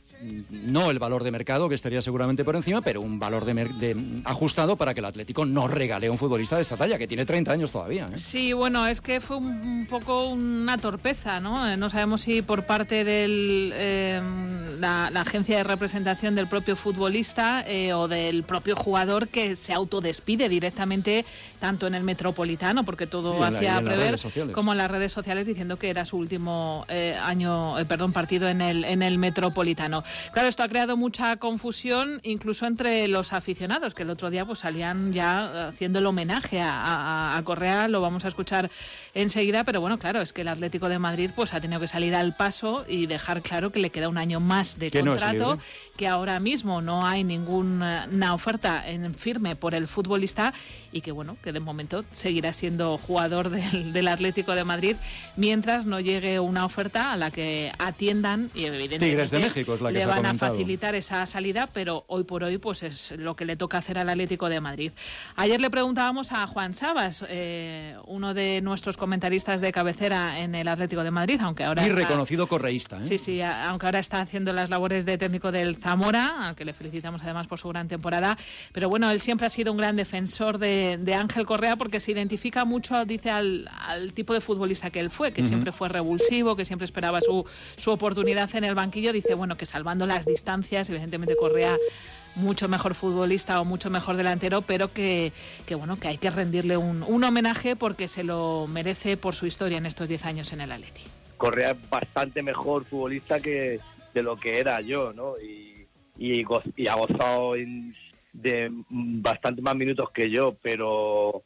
no el valor de mercado, que estaría seguramente por encima, pero un valor de, de ajustado para que el Atlético no regale a un futbolista de esta talla, que tiene treinta años todavía, ¿eh? Sí, bueno, es que fue un, un poco una torpeza, ¿no? No sabemos si por parte de eh, la, la agencia de representación del propio futbolista eh, o del propio jugador, que se autodespide directamente tanto en el Metropolitano, porque todo sí, hacía en la, prever, como en en las redes sociales, diciendo que era su último eh, año, eh, perdón, partido en el, en el Metropolitano. Claro, esto ha creado mucha confusión incluso entre los aficionados, que el otro día pues salían ya haciendo el homenaje a, a, a Correa, lo vamos a escuchar enseguida, pero bueno, claro, es que el Atlético de Madrid pues ha tenido que salir al paso y dejar claro que le queda un año más de que contrato, no que ahora mismo no hay ninguna oferta en firme por el futbolista y que bueno, que de momento seguirá siendo jugador del, del Atlético de Madrid mientras no llegue una oferta a la que atiendan y evidentemente Tigres de México es la que le se ha van comentado. a facilitar esa salida, pero hoy por hoy pues es lo que le toca hacer al Atlético de Madrid. Ayer le preguntábamos a Juan Sabas, eh, uno de nuestros comentaristas de cabecera en el Atlético de Madrid, aunque ahora y está, reconocido correísta, ¿eh? Sí, sí, aunque ahora está haciendo las labores de técnico del Zamora, al que le felicitamos además por su gran temporada, pero bueno, él siempre ha sido un gran defensor de, de Ángel Correa porque se identifica mucho, dice, al, al tipo de futbolista que él fue, que uh-huh. siempre fue revulsivo, que siempre esperaba su, su oportunidad en el banquillo. Dice, bueno, que salvando las distancias, evidentemente Correa mucho mejor futbolista o mucho mejor delantero, pero que, que bueno, que hay que rendirle un, un homenaje porque se lo merece por su historia en estos diez años en el Atleti. Correa es bastante mejor futbolista que de lo que era yo, ¿no? Y, y, go- y ha gozado en, de bastante más minutos que yo, pero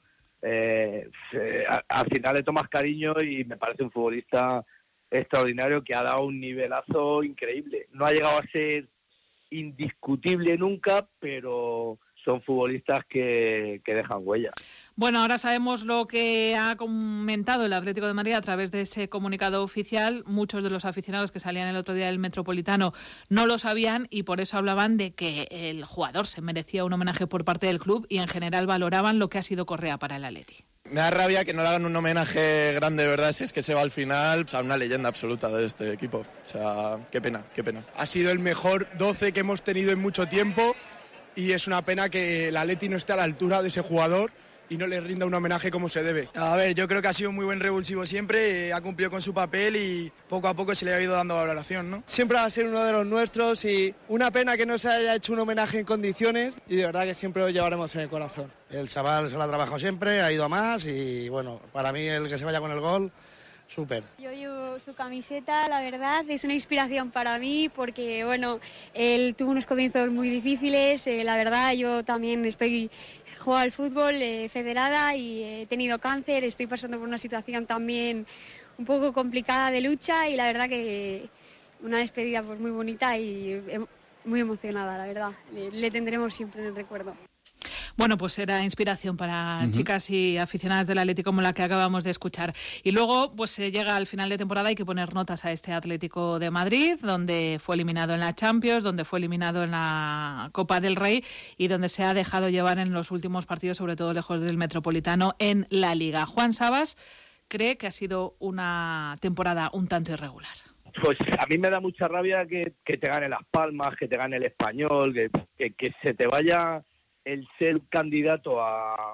eh, eh, al final le tomas cariño y me parece un futbolista extraordinario que ha dado un nivelazo increíble. No ha llegado a ser indiscutible nunca, pero son futbolistas que, que dejan huella. Bueno, ahora sabemos lo que ha comentado el Atlético de Madrid a través de ese comunicado oficial. Muchos de los aficionados que salían el otro día del Metropolitano no lo sabían y por eso hablaban de que el jugador se merecía un homenaje por parte del club y en general valoraban lo que ha sido Correa para el Atleti. Me da rabia que no le hagan un homenaje grande, de verdad, si es que se va al final, o sea, una leyenda absoluta de este equipo. O sea, qué pena, qué pena. Ha sido el mejor doce que hemos tenido en mucho tiempo y es una pena que el Atleti no esté a la altura de ese jugador y no le rinda un homenaje como se debe. A ver, yo creo que ha sido un muy buen revulsivo siempre, eh, ha cumplido con su papel y poco a poco se le ha ido dando valoración, ¿no? Siempre va a ser uno de los nuestros y una pena que no se haya hecho un homenaje en condiciones y de verdad que siempre lo llevaremos en el corazón. El chaval se lo ha trabajado siempre, ha ido a más y bueno, para mí el que se vaya con el gol, súper. Yo llevo su camiseta, la verdad, es una inspiración para mí porque, bueno, él tuvo unos comienzos muy difíciles, eh, la verdad yo también estoy... Juego al fútbol, eh, federada y he tenido cáncer, estoy pasando por una situación también un poco complicada de lucha y la verdad que una despedida pues muy bonita y eh, muy emocionada, la verdad. Le, le tendremos siempre en el recuerdo. Bueno, pues era inspiración para Uh-huh. chicas y aficionadas del Atlético como la que acabamos de escuchar. Y luego, pues se llega al final de temporada, hay que poner notas a este Atlético de Madrid, donde fue eliminado en la Champions, donde fue eliminado en la Copa del Rey y donde se ha dejado llevar en los últimos partidos, sobre todo lejos del Metropolitano, en la Liga. Juan Sabas cree que ha sido una temporada un tanto irregular. Pues a mí me da mucha rabia que, que te gane Las Palmas, que te gane el Español, que, que, que se te vaya el ser candidato a,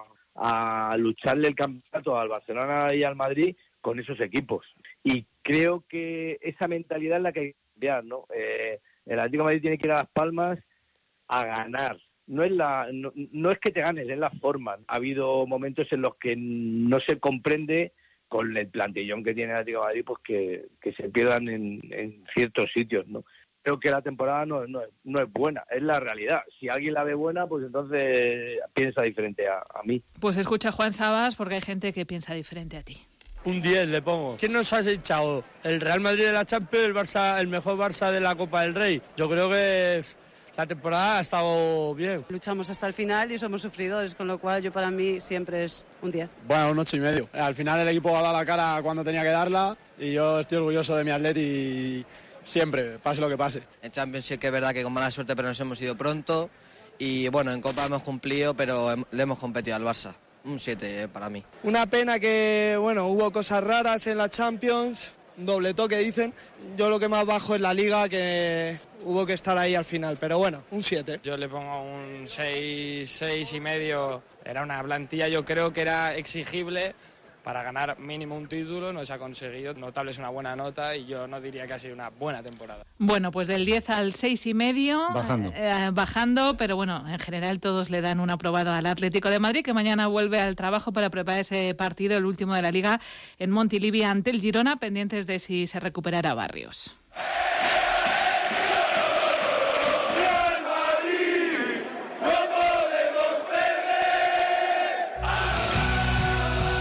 a lucharle el campeonato al Barcelona y al Madrid con esos equipos. Y creo que esa mentalidad es la que hay que cambiar, ¿no? Eh, el Atlético de Madrid tiene que ir a Las Palmas a ganar. No es, la, no, no es que te ganes, es la forma. Ha habido momentos en los que no se comprende con el plantillón que tiene el Atlético de Madrid, pues que, que se pierdan en, en ciertos sitios, ¿no? Creo que la temporada no, no, no es buena, es la realidad. Si alguien la ve buena, pues entonces piensa diferente a, a mí. Pues escucha a Juan Sabas porque hay gente que piensa diferente a ti. Un diez le pongo. ¿Quién nos has echado? ¿El Real Madrid de la Champions, el Barça, el mejor Barça de la Copa del Rey? Yo creo que la temporada ha estado bien. Luchamos hasta el final y somos sufridores, con lo cual yo para mí siempre es un diez. Bueno, un ocho y medio. Al final el equipo ha dado la cara cuando tenía que darla y yo estoy orgulloso de mi Atleti y siempre, pase lo que pase. En Champions sí que es verdad que con mala suerte, pero nos hemos ido pronto. Y bueno, en Copa hemos cumplido, pero le hemos competido al Barça. Un siete para mí. Una pena que, bueno, hubo cosas raras en la Champions, doble toque dicen. Yo lo que más bajo es la Liga, que hubo que estar ahí al final, pero bueno, un siete. Yo le pongo un seis, seis y medio. Era una plantilla, yo creo que era exigible para ganar mínimo un título, no se ha conseguido. Notable es una buena nota y yo no diría que ha sido una buena temporada. Bueno, pues del diez al seis y medio, bajando. Eh, bajando, pero bueno, en general todos le dan un aprobado al Atlético de Madrid, que mañana vuelve al trabajo para preparar ese partido, el último de la Liga, en Montilivi ante el Girona, pendientes de si se recuperará Barrios.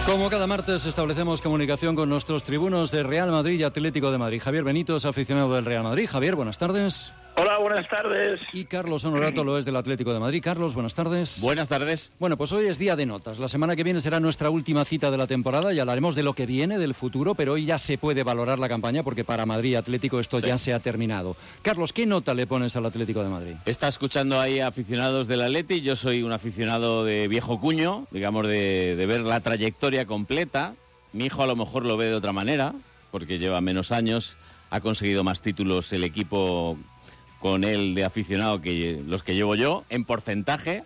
Como cada martes establecemos comunicación con nuestros tribunos de Real Madrid y Atlético de Madrid. Javier Benito es aficionado del Real Madrid. Javier, buenas tardes. Hola, buenas tardes. Y Carlos Honorato lo es del Atlético de Madrid. Carlos, buenas tardes. Buenas tardes. Bueno, pues hoy es día de notas. La semana que viene será nuestra última cita de la temporada y hablaremos de lo que viene, del futuro, pero hoy ya se puede valorar la campaña porque para Madrid y Atlético esto sí. ya se ha terminado. Carlos, ¿qué nota le pones al Atlético de Madrid? Está escuchando ahí a aficionados del Atleti. Yo soy un aficionado de viejo cuño, digamos, de, de ver la trayectoria completa. Mi hijo a lo mejor lo ve de otra manera, porque lleva menos años, ha conseguido más títulos el equipo con él de aficionado que los que llevo yo, en porcentaje.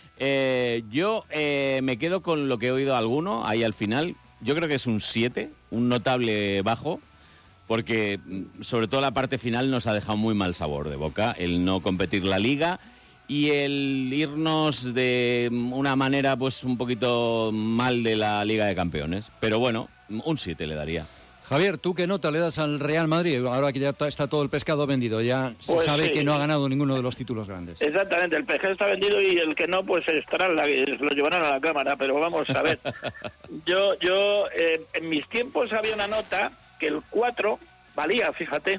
Eh, yo eh, me quedo con lo que he oído a alguno ahí al final. Yo creo que es un siete, un notable bajo, porque sobre todo la parte final nos ha dejado muy mal sabor de boca, el no competir la Liga y el irnos de una manera pues un poquito mal de la Liga de Campeones. Pero bueno, un siete le daría. Javier, ¿tú qué nota le das al Real Madrid? Ahora que ya está todo el pescado vendido, ya se pues sabe sí. que no ha ganado ninguno de los títulos grandes. Exactamente, el pescado está vendido y el que no, pues estará en la, lo llevarán a la cámara, pero vamos a ver. yo, yo eh, en mis tiempos había una nota que el cuatro valía, fíjate.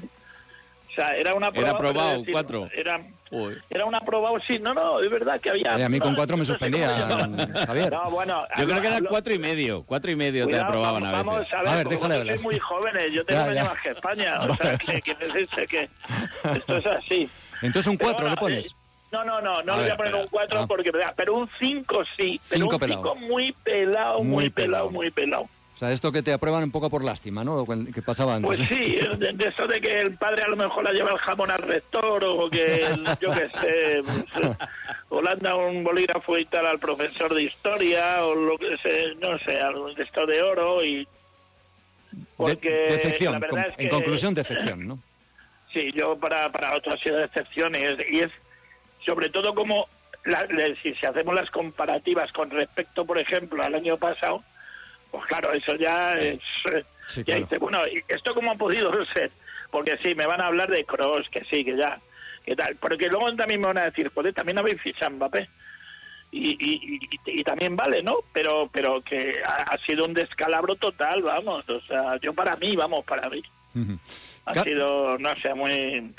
O sea, era una Era aprobado, cuatro. Era, era un aprobado, sí, no, no, es verdad que había... Eh, a mí con no, cuatro me no sé suspendía, Javier. No, bueno... Yo hablo, creo que era hablo... cuatro y medio, cuatro y medio Cuidado, te aprobaban vamos, a veces. Vamos a ver, a ver déjale sois muy jóvenes, yo tengo menos más que España, o sea, que, que, que, que esto es así. Entonces un cuatro bueno, le pones. Eh, no, no, no, no a le voy ver, a poner pero, un cuatro ah. porque, pero un cinco sí, pero cinco un pelado. cinco muy pelado, muy, muy pelado, pelado, muy pelado. O sea, esto que te aprueban un poco por lástima, ¿no? Lo que pasaba antes. Pues sí, de, de eso de que el padre a lo mejor la lleva el jamón al rector o que, yo qué sé, pues, o le anda un bolígrafo y tal al profesor de historia o lo que sé, no sé, algo de esto de oro y... Porque de, decepción, la verdad con, es que, en conclusión, decepción, ¿no? Sí, yo para, para otro ha sido decepción y es, y es sobre todo como, la, si, si hacemos las comparativas con respecto, por ejemplo, al año pasado, pues claro, eso ya es... Sí, ya claro. dice, bueno, ¿esto cómo ha podido ser? Porque sí, me van a hablar de Kroos, que sí, que ya, que tal. Porque luego también me van a decir, joder, también habéis fichado Mbappé. Y, y, y, y también vale, ¿no? Pero pero que ha, ha sido un descalabro total, vamos. O sea, yo para mí, vamos, para mí. Uh-huh. Ha Car- sido, no sé, muy...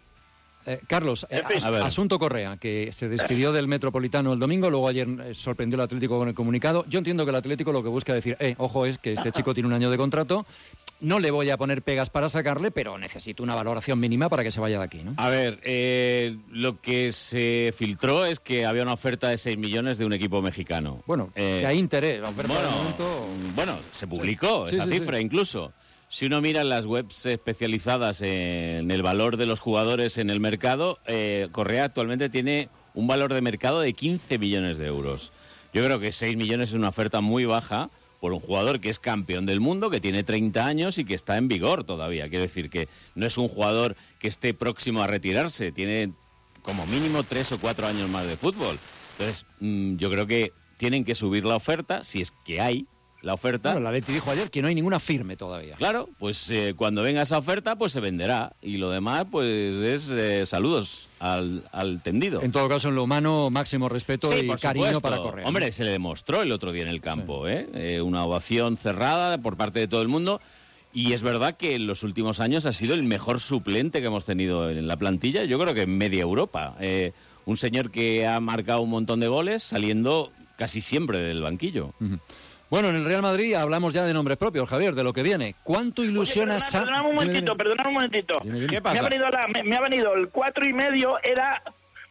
Eh, Carlos, eh, as- asunto Correa, que se despidió del Metropolitano el domingo, luego ayer eh, sorprendió al Atlético con el comunicado. Yo entiendo que el Atlético lo que busca es decir, eh, ojo, es que este chico tiene un año de contrato, no le voy a poner pegas para sacarle, pero necesito una valoración mínima para que se vaya de aquí, ¿no? A ver, eh, lo que se filtró es que había una oferta de seis millones de un equipo mexicano. Bueno, eh, que hay interés. La oferta bueno, de momento... bueno, se publicó sí, esa sí, cifra sí. incluso. Si uno mira las webs especializadas en el valor de los jugadores en el mercado, eh, Correa actualmente tiene un valor de mercado de quince millones de euros. Yo creo que seis millones es una oferta muy baja por un jugador que es campeón del mundo, que tiene treinta años y que está en vigor todavía. Quiero decir que no es un jugador que esté próximo a retirarse, tiene como mínimo tres o cuatro años más de fútbol. Entonces, mmm, yo creo que tienen que subir la oferta, si es que hay la oferta. Bueno, la Leti dijo ayer que no hay ninguna firme todavía. Claro, pues eh, cuando venga esa oferta, pues se venderá. Y lo demás, pues es eh, saludos al, al tendido. En todo caso, en lo humano, máximo respeto sí, y cariño supuesto. para Correa. Hombre, se le demostró el otro día en el campo, sí. ¿eh? Eh, una ovación cerrada por parte de todo el mundo. Y es verdad que en los últimos años ha sido el mejor suplente que hemos tenido en la plantilla, yo creo que en media Europa. Eh, un señor que ha marcado un montón de goles saliendo casi siempre del banquillo. Uh-huh. Bueno, en el Real Madrid hablamos ya de nombres propios, Javier, de lo que viene. ¿Cuánto ilusiona... Oye, perdona, perdóname un momentito, perdóname un momentito. Dime, dime. ¿Qué pasa? Me ha, venido la, me, me ha venido el cuatro y medio, era...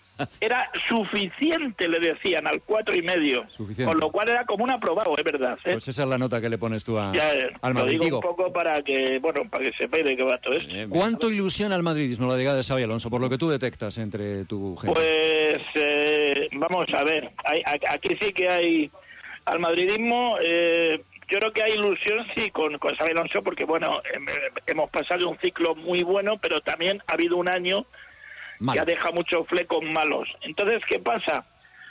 Era suficiente, le decían, al cuatro y medio. Suficiente. Con lo cual era como un aprobado, es verdad. ¿eh? Pues esa es la nota que le pones tú a, ya, al Madrid. Lo digo un poco para que, bueno, para que sepa de qué va todo esto. ¿Cuánto ilusiona al madridismo la llegada de Xabi Alonso, por lo que tú detectas entre tu gente? Pues, eh, vamos a ver, hay, aquí sí que hay... Al madridismo... Eh, Yo creo que hay ilusión, sí, con, con Xabi Alonso, porque, bueno, hemos pasado un ciclo muy bueno, pero también ha habido un año Mal. que ha dejado muchos flecos malos. Entonces, ¿qué pasa?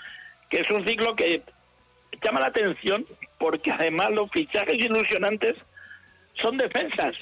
Que es un ciclo que llama la atención, porque además los fichajes ilusionantes son defensas.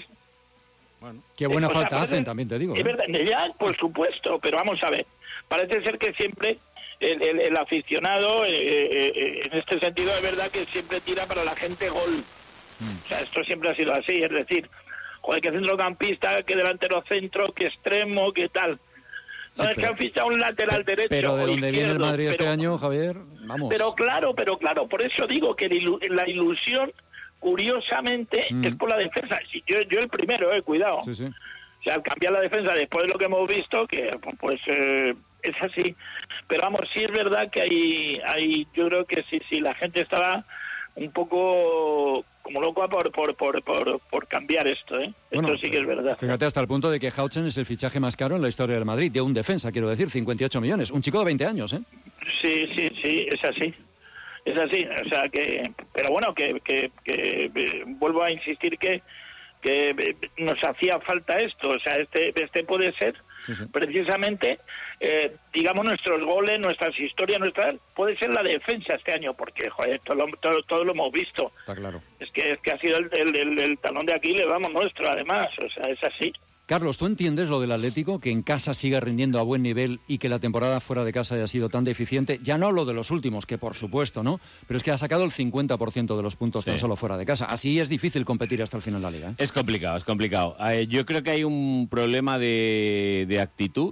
Bueno, qué buena eh, falta sea, hacen, también te digo. Es ¿eh? verdad, ya, por supuesto, pero vamos a ver. Parece ser que siempre el, el, el aficionado, eh, eh, en este sentido, es verdad que siempre tira para la gente gol. Mm. O sea, esto siempre ha sido así, es decir, joder, que centrocampista, que delantero centro, que extremo, que tal. No, sí, es pero, que han fichado un lateral derecho. Pero de donde viene el Madrid pero, este año, Javier, vamos. Pero claro, pero claro, por eso digo que la ilusión, curiosamente, mm. es por la defensa. Yo, yo el primero, eh, cuidado. Sí, sí. O sea, al cambiar la defensa después de lo que hemos visto, que pues eh, es así. Pero vamos, sí es verdad que hay, hay yo creo que sí, sí, la gente estaba un poco como loca por por por por, por cambiar esto, ¿eh? Bueno, esto sí que es verdad. Fíjate, hasta el punto de que Hautzen es el fichaje más caro en la historia del Madrid, de un defensa, quiero decir, cincuenta y ocho millones. Un chico de veinte años, ¿eh? Sí, sí, sí, es así. Es así, o sea que... Pero bueno, que, que, que, que vuelvo a insistir que que nos hacía falta esto, o sea, este este puede ser sí, sí. precisamente, eh, digamos, nuestros goles, nuestras historias, nuestra puede ser la defensa este año, porque, joder, todo lo, todo, todo lo hemos visto. Está claro. Es que, es que ha sido el, el, el, el talón de Aquiles, vamos, nuestro, además, o sea, es así. Carlos, ¿tú entiendes lo del Atlético, que en casa siga rindiendo a buen nivel y que la temporada fuera de casa haya sido tan deficiente? Ya no hablo de los últimos, que por supuesto, ¿no? Pero es que ha sacado el cincuenta por ciento de los puntos sí. tan solo fuera de casa. Así es difícil competir hasta el final de la Liga, ¿eh? Es complicado, es complicado. Eh, yo creo que hay un problema de, de actitud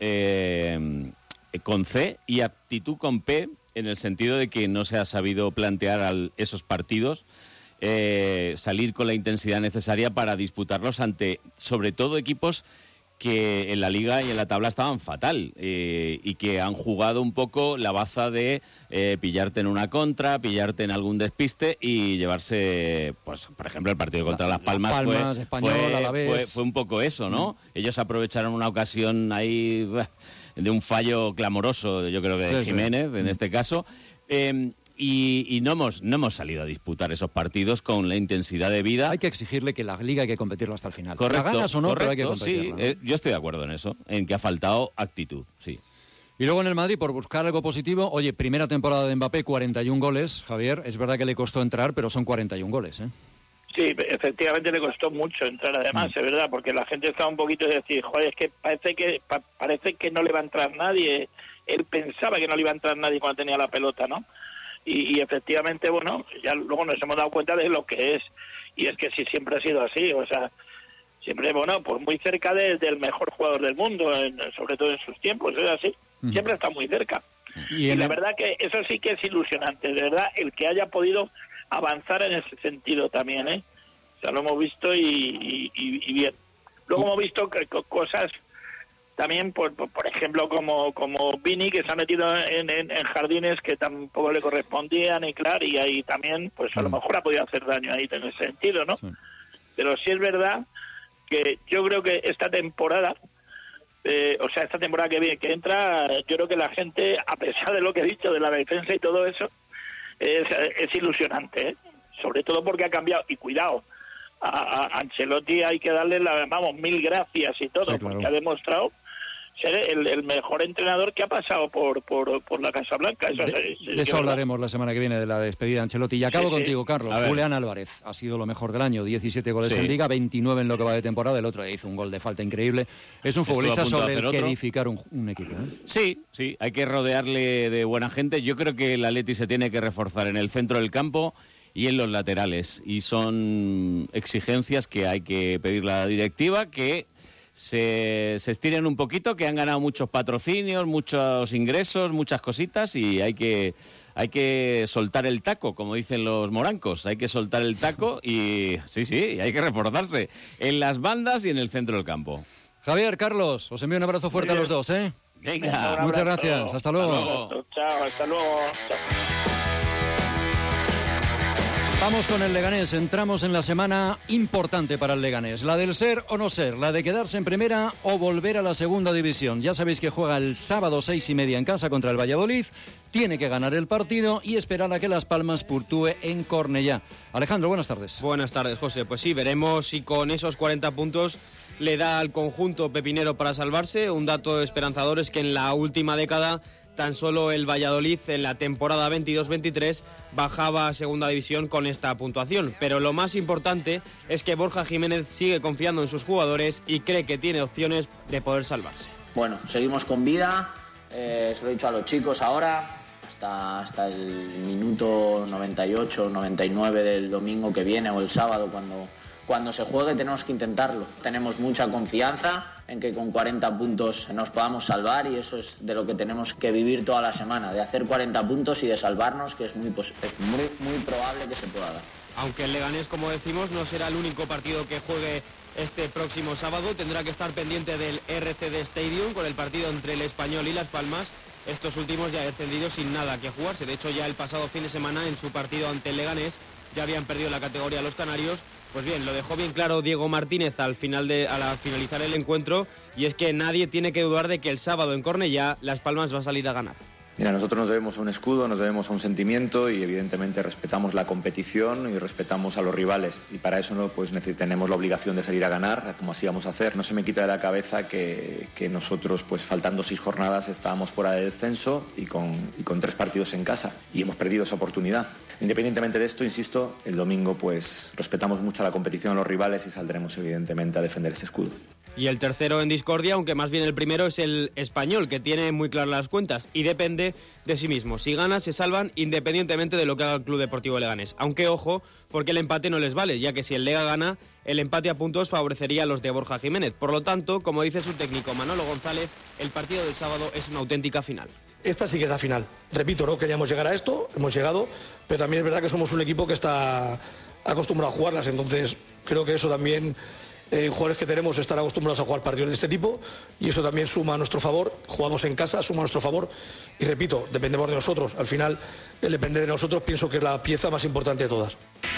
eh, con C y actitud con P, en el sentido de que no se ha sabido plantear al, esos partidos Eh, salir con la intensidad necesaria para disputarlos ante, sobre todo, equipos que en la Liga y en la tabla estaban fatal eh, y que han jugado un poco la baza de eh, pillarte en una contra, pillarte en algún despiste y llevarse, pues por ejemplo, el partido contra la, Las Palmas, Las Palmas fue, Español, fue, Alavés. Fue, fue un poco eso, ¿no? Mm. Ellos aprovecharon una ocasión ahí de un fallo clamoroso, yo creo que de sí, Jiménez, sí. en este caso. Eh, Y, y no hemos no hemos salido a disputar esos partidos con la intensidad de vida. Hay que exigirle que la Liga hay que competirlo hasta el final. Correcto, la ganas o no, correcto, pero hay que competirlo. Sí, ¿no? eh, yo estoy de acuerdo en eso, en que ha faltado actitud, sí. Y luego en el Madrid, por buscar algo positivo, oye, primera temporada de Mbappé, cuarenta y un goles, Javier. Es verdad que le costó entrar, pero son cuarenta y un goles, ¿eh? Sí, efectivamente le costó mucho entrar, además, mm. es verdad, porque la gente estaba un poquito de decir, joder, es que parece que pa, parece que no le va a entrar nadie. Él pensaba que no le iba a entrar nadie cuando tenía la pelota, ¿no? Y, y efectivamente, bueno, ya luego nos hemos dado cuenta de lo que es. Y es que sí, siempre ha sido así. O sea, siempre, bueno, pues muy cerca de, del mejor jugador del mundo, en, sobre todo en sus tiempos, es así. Uh-huh. Siempre está muy cerca. Y, y la el... verdad que eso sí que es ilusionante, de verdad, el que haya podido avanzar en ese sentido también, ¿eh? O sea, lo hemos visto y, y, y, y bien. Luego uh-huh. hemos visto que, que cosas... También, por, por, por ejemplo, como como Vini, que se ha metido en, en, en jardines que tampoco le correspondían, y claro, y ahí también, pues a lo mejor ha podido hacer daño ahí en ese sentido, ¿no? Sí. Pero sí es verdad que yo creo que esta temporada, eh, o sea, esta temporada que viene, que entra, yo creo que la gente, a pesar de lo que he dicho de la defensa y todo eso, es, es ilusionante, ¿eh? Sobre todo porque ha cambiado, y cuidado, a, a Ancelotti hay que darle, la, vamos, mil gracias y todo, sí, claro. porque ha demostrado ser el, el mejor entrenador que ha pasado por por, por la Casa Blanca. Eso, de, es, de eso hablaremos la semana que viene, de la despedida de Ancelotti. Y acabo sí, contigo, sí. Carlos. Julián Álvarez ha sido lo mejor del año. diecisiete goles sí. en Liga, veintinueve en lo que va de temporada. El otro día hizo un gol de falta increíble. Es un futbolista sobre el que edificar un, un equipo, ¿eh? Sí, sí. Hay que rodearle de buena gente. Yo creo que el Atleti se tiene que reforzar en el centro del campo y en los laterales. Y son exigencias que hay que pedirle a la directiva, que Se, se estiren un poquito, que han ganado muchos patrocinios, muchos ingresos, muchas cositas, y hay que hay que soltar el taco, como dicen los morancos. Hay que soltar el taco y sí, sí, hay que reforzarse en las bandas y en el centro del campo. Javier, Carlos, os envío un abrazo fuerte a los dos, ¿eh? Venga, muchas gracias. Hasta luego. Hasta luego. Chao, hasta luego. Chao. Vamos con el Leganés, entramos en la semana importante para el Leganés, la del ser o no ser, la de quedarse en primera o volver a la segunda división. Ya sabéis que juega el sábado seis y media en casa contra el Valladolid, tiene que ganar el partido y esperar a que Las Palmas puntúe en Cornellá. Alejandro, buenas tardes. Buenas tardes, José. Pues sí, veremos si con esos cuarenta puntos le da al conjunto pepinero para salvarse. Un dato esperanzador es que en la última década tan solo el Valladolid en la temporada veintidós veintitrés bajaba a segunda división con esta puntuación. Pero lo más importante es que Borja Jiménez sigue confiando en sus jugadores y cree que tiene opciones de poder salvarse. Bueno, seguimos con vida, eh, se lo he dicho a los chicos ahora, hasta, hasta el minuto noventa y ocho, noventa y nueve del domingo que viene o el sábado cuando, cuando se juegue tenemos que intentarlo. Tenemos mucha confianza en que con cuarenta puntos nos podamos salvar y eso es de lo que tenemos que vivir toda la semana, de hacer cuarenta puntos y de salvarnos, que es muy, es muy, muy probable que se pueda dar. Aunque el Leganés, como decimos, no será el único partido que juegue este próximo sábado, tendrá que estar pendiente del R C D Stadium con el partido entre el Español y Las Palmas, estos últimos ya descendidos sin nada que jugarse. De hecho, ya el pasado fin de semana en su partido ante el Leganés ya habían perdido la categoría los canarios. Pues bien, lo dejó bien claro Diego Martínez al final de, al finalizar el encuentro, y es que nadie tiene que dudar de que el sábado en Cornellá Las Palmas va a salir a ganar. Mira, nosotros nos debemos a un escudo, nos debemos a un sentimiento y evidentemente respetamos la competición y respetamos a los rivales y para eso no, pues tenemos la obligación de salir a ganar, como así vamos a hacer. No se me quita de la cabeza que, que nosotros, pues faltando seis jornadas, estábamos fuera de descenso y con, y con tres partidos en casa y hemos perdido esa oportunidad. Independientemente de esto, insisto, el domingo pues respetamos mucho la competición a los rivales y saldremos evidentemente a defender ese escudo. Y el tercero en discordia, aunque más bien el primero, es el Español, que tiene muy claras las cuentas y depende de sí mismo. Si gana, se salvan independientemente de lo que haga el Club Deportivo Leganés. Aunque, ojo, porque el empate no les vale, ya que si el Lega gana, el empate a puntos favorecería a los de Borja Jiménez. Por lo tanto, como dice su técnico Manolo González, el partido del sábado es una auténtica final. Esta sí que es la final. Repito, no queríamos llegar a esto, hemos llegado, pero también es verdad que somos un equipo que está acostumbrado a jugarlas, entonces creo que eso también... Eh, jugadores que tenemos están acostumbrados a jugar partidos de este tipo y eso también suma a nuestro favor. Jugamos en casa, suma a nuestro favor y repito, dependemos de nosotros. Al final, el depender de nosotros pienso que es la pieza más importante de todas.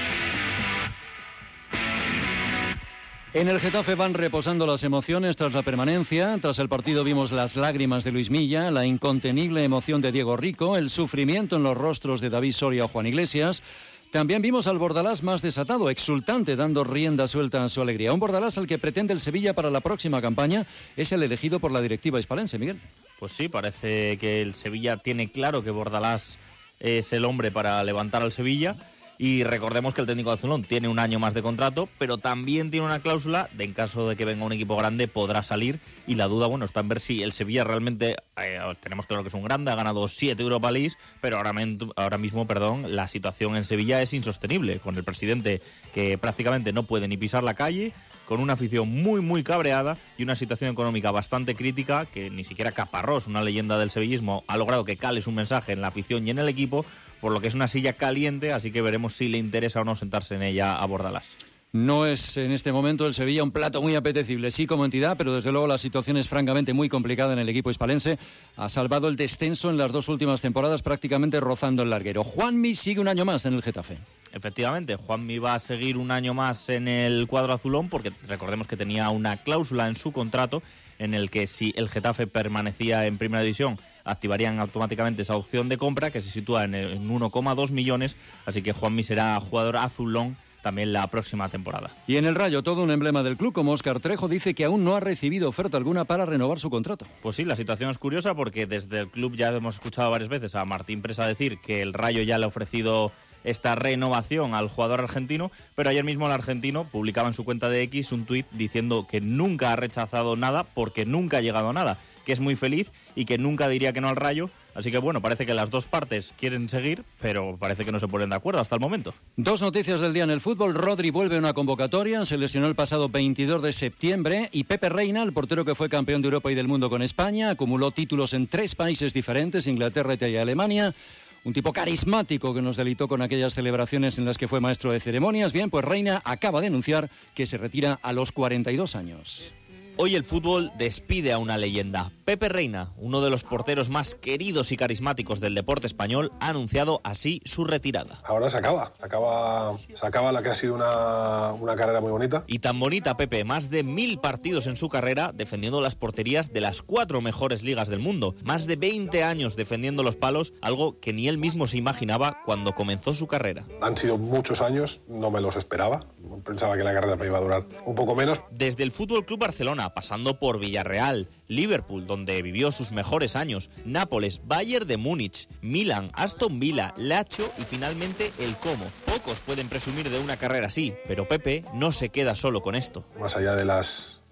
En el Getafe van reposando las emociones tras la permanencia. Tras el partido vimos las lágrimas de Luis Milla, la incontenible emoción de Diego Rico, el sufrimiento en los rostros de David Soria o Juan Iglesias. También vimos al Bordalás más desatado, exultante, dando rienda suelta a su alegría. Un Bordalás al que pretende el Sevilla para la próxima campaña es el elegido por la directiva hispalense, Miguel. Pues sí, parece que el Sevilla tiene claro que Bordalás es el hombre para levantar al Sevilla. Y recordemos que el técnico de Azulón tiene un año más de contrato, pero también tiene una cláusula de en caso de que venga un equipo grande podrá salir. Y la duda, bueno, está en ver si el Sevilla realmente, eh, tenemos claro que es un grande, ha ganado siete Europa League, pero ahora, ahora mismo, perdón, la situación en Sevilla es insostenible, con el presidente que prácticamente no puede ni pisar la calle, con una afición muy, muy cabreada y una situación económica bastante crítica que ni siquiera Caparrós, una leyenda del sevillismo, ha logrado que cale su mensaje en la afición y en el equipo, por lo que es una silla caliente, así que veremos si le interesa o no sentarse en ella a Bordalás. No es en este momento el Sevilla un plato muy apetecible, sí como entidad, pero desde luego la situación es francamente muy complicada en el equipo hispalense. Ha salvado el descenso en las dos últimas temporadas, prácticamente rozando el larguero. Juanmi sigue un año más en el Getafe. Efectivamente, Juanmi va a seguir un año más en el cuadro azulón, porque recordemos que tenía una cláusula en su contrato en el que si el Getafe permanecía en Primera División, activarían automáticamente esa opción de compra que se sitúa en uno coma dos millones, así que Juanmi será jugador azulón también la próxima temporada. Y en el Rayo, todo un emblema del club, como Óscar Trejo, dice que aún no ha recibido oferta alguna para renovar su contrato. Pues sí, la situación es curiosa porque desde el club ya hemos escuchado varias veces a Martín Presa decir que el Rayo ya le ha ofrecido esta renovación al jugador argentino, pero ayer mismo el argentino publicaba en su cuenta de X un tuit diciendo que nunca ha rechazado nada porque nunca ha llegado a nada, que es muy feliz y que nunca diría que no al Rayo. Así que bueno, parece que las dos partes quieren seguir, pero parece que no se ponen de acuerdo hasta el momento. Dos noticias del día en el fútbol. Rodri vuelve a una convocatoria, se lesionó el pasado veintidós de septiembre y Pepe Reina, el portero que fue campeón de Europa y del mundo con España, acumuló títulos en tres países diferentes, Inglaterra, Italia y Alemania. Un tipo carismático que nos deleitó con aquellas celebraciones en las que fue maestro de ceremonias. Bien, pues Reina acaba de anunciar que se retira a los cuarenta y dos años. Hoy el fútbol despide a una leyenda. Pepe Reina, uno de los porteros más queridos y carismáticos del deporte español, ha anunciado así su retirada. Ahora se acaba, se acaba, se acaba la que ha sido una, una carrera muy bonita. Y tan bonita, Pepe, más de mil partidos en su carrera defendiendo las porterías de las cuatro mejores ligas del mundo. Más de veinte años defendiendo los palos, algo que ni él mismo se imaginaba cuando comenzó su carrera. Han sido muchos años, no me los esperaba. Pensaba que la carrera me iba a durar un poco menos. Desde el F C Barcelona, pasando por Villarreal, Liverpool, donde vivió sus mejores años, Nápoles, Bayern de Múnich, Milan, Aston Villa, Lazio y finalmente el Como. Pocos pueden presumir de una carrera así, pero Pepe no se queda solo con esto. Más allá de las, de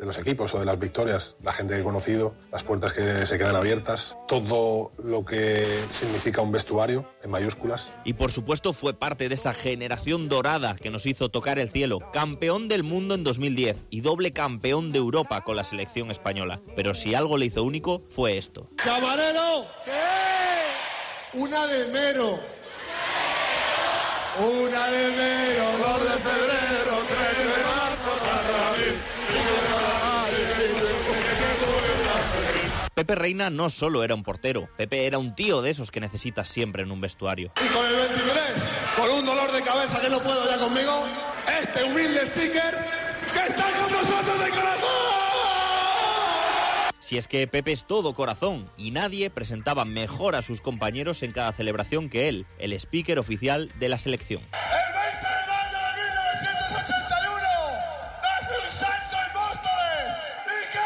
de los equipos o de las victorias, la gente que he conocido, las puertas que se quedan abiertas, todo lo que significa un vestuario en mayúsculas. Y por supuesto fue parte de esa generación dorada que nos hizo tocar el cielo, campeón del mundo en dos mil diez y doble campeón de Europa con la selección española. Pero si algo le hizo único fue esto. ¡Camarero! ¿Qué? Una de enero. Una de enero, dos de febrero, tres de marzo, carnaval. Pepe Reina no solo era un portero, Pepe era un tío de esos que necesitas siempre en un vestuario. Y con el veintitrés, con un dolor de cabeza que no puedo ya conmigo, este humilde speaker que está con nosotros de corazón. Si es que Pepe es todo corazón y nadie presentaba mejor a sus compañeros en cada celebración que él, el speaker oficial de la selección. El veinte de mayo de mil novecientos ochenta y uno nace un santo en Móstoles. ¿Y qué?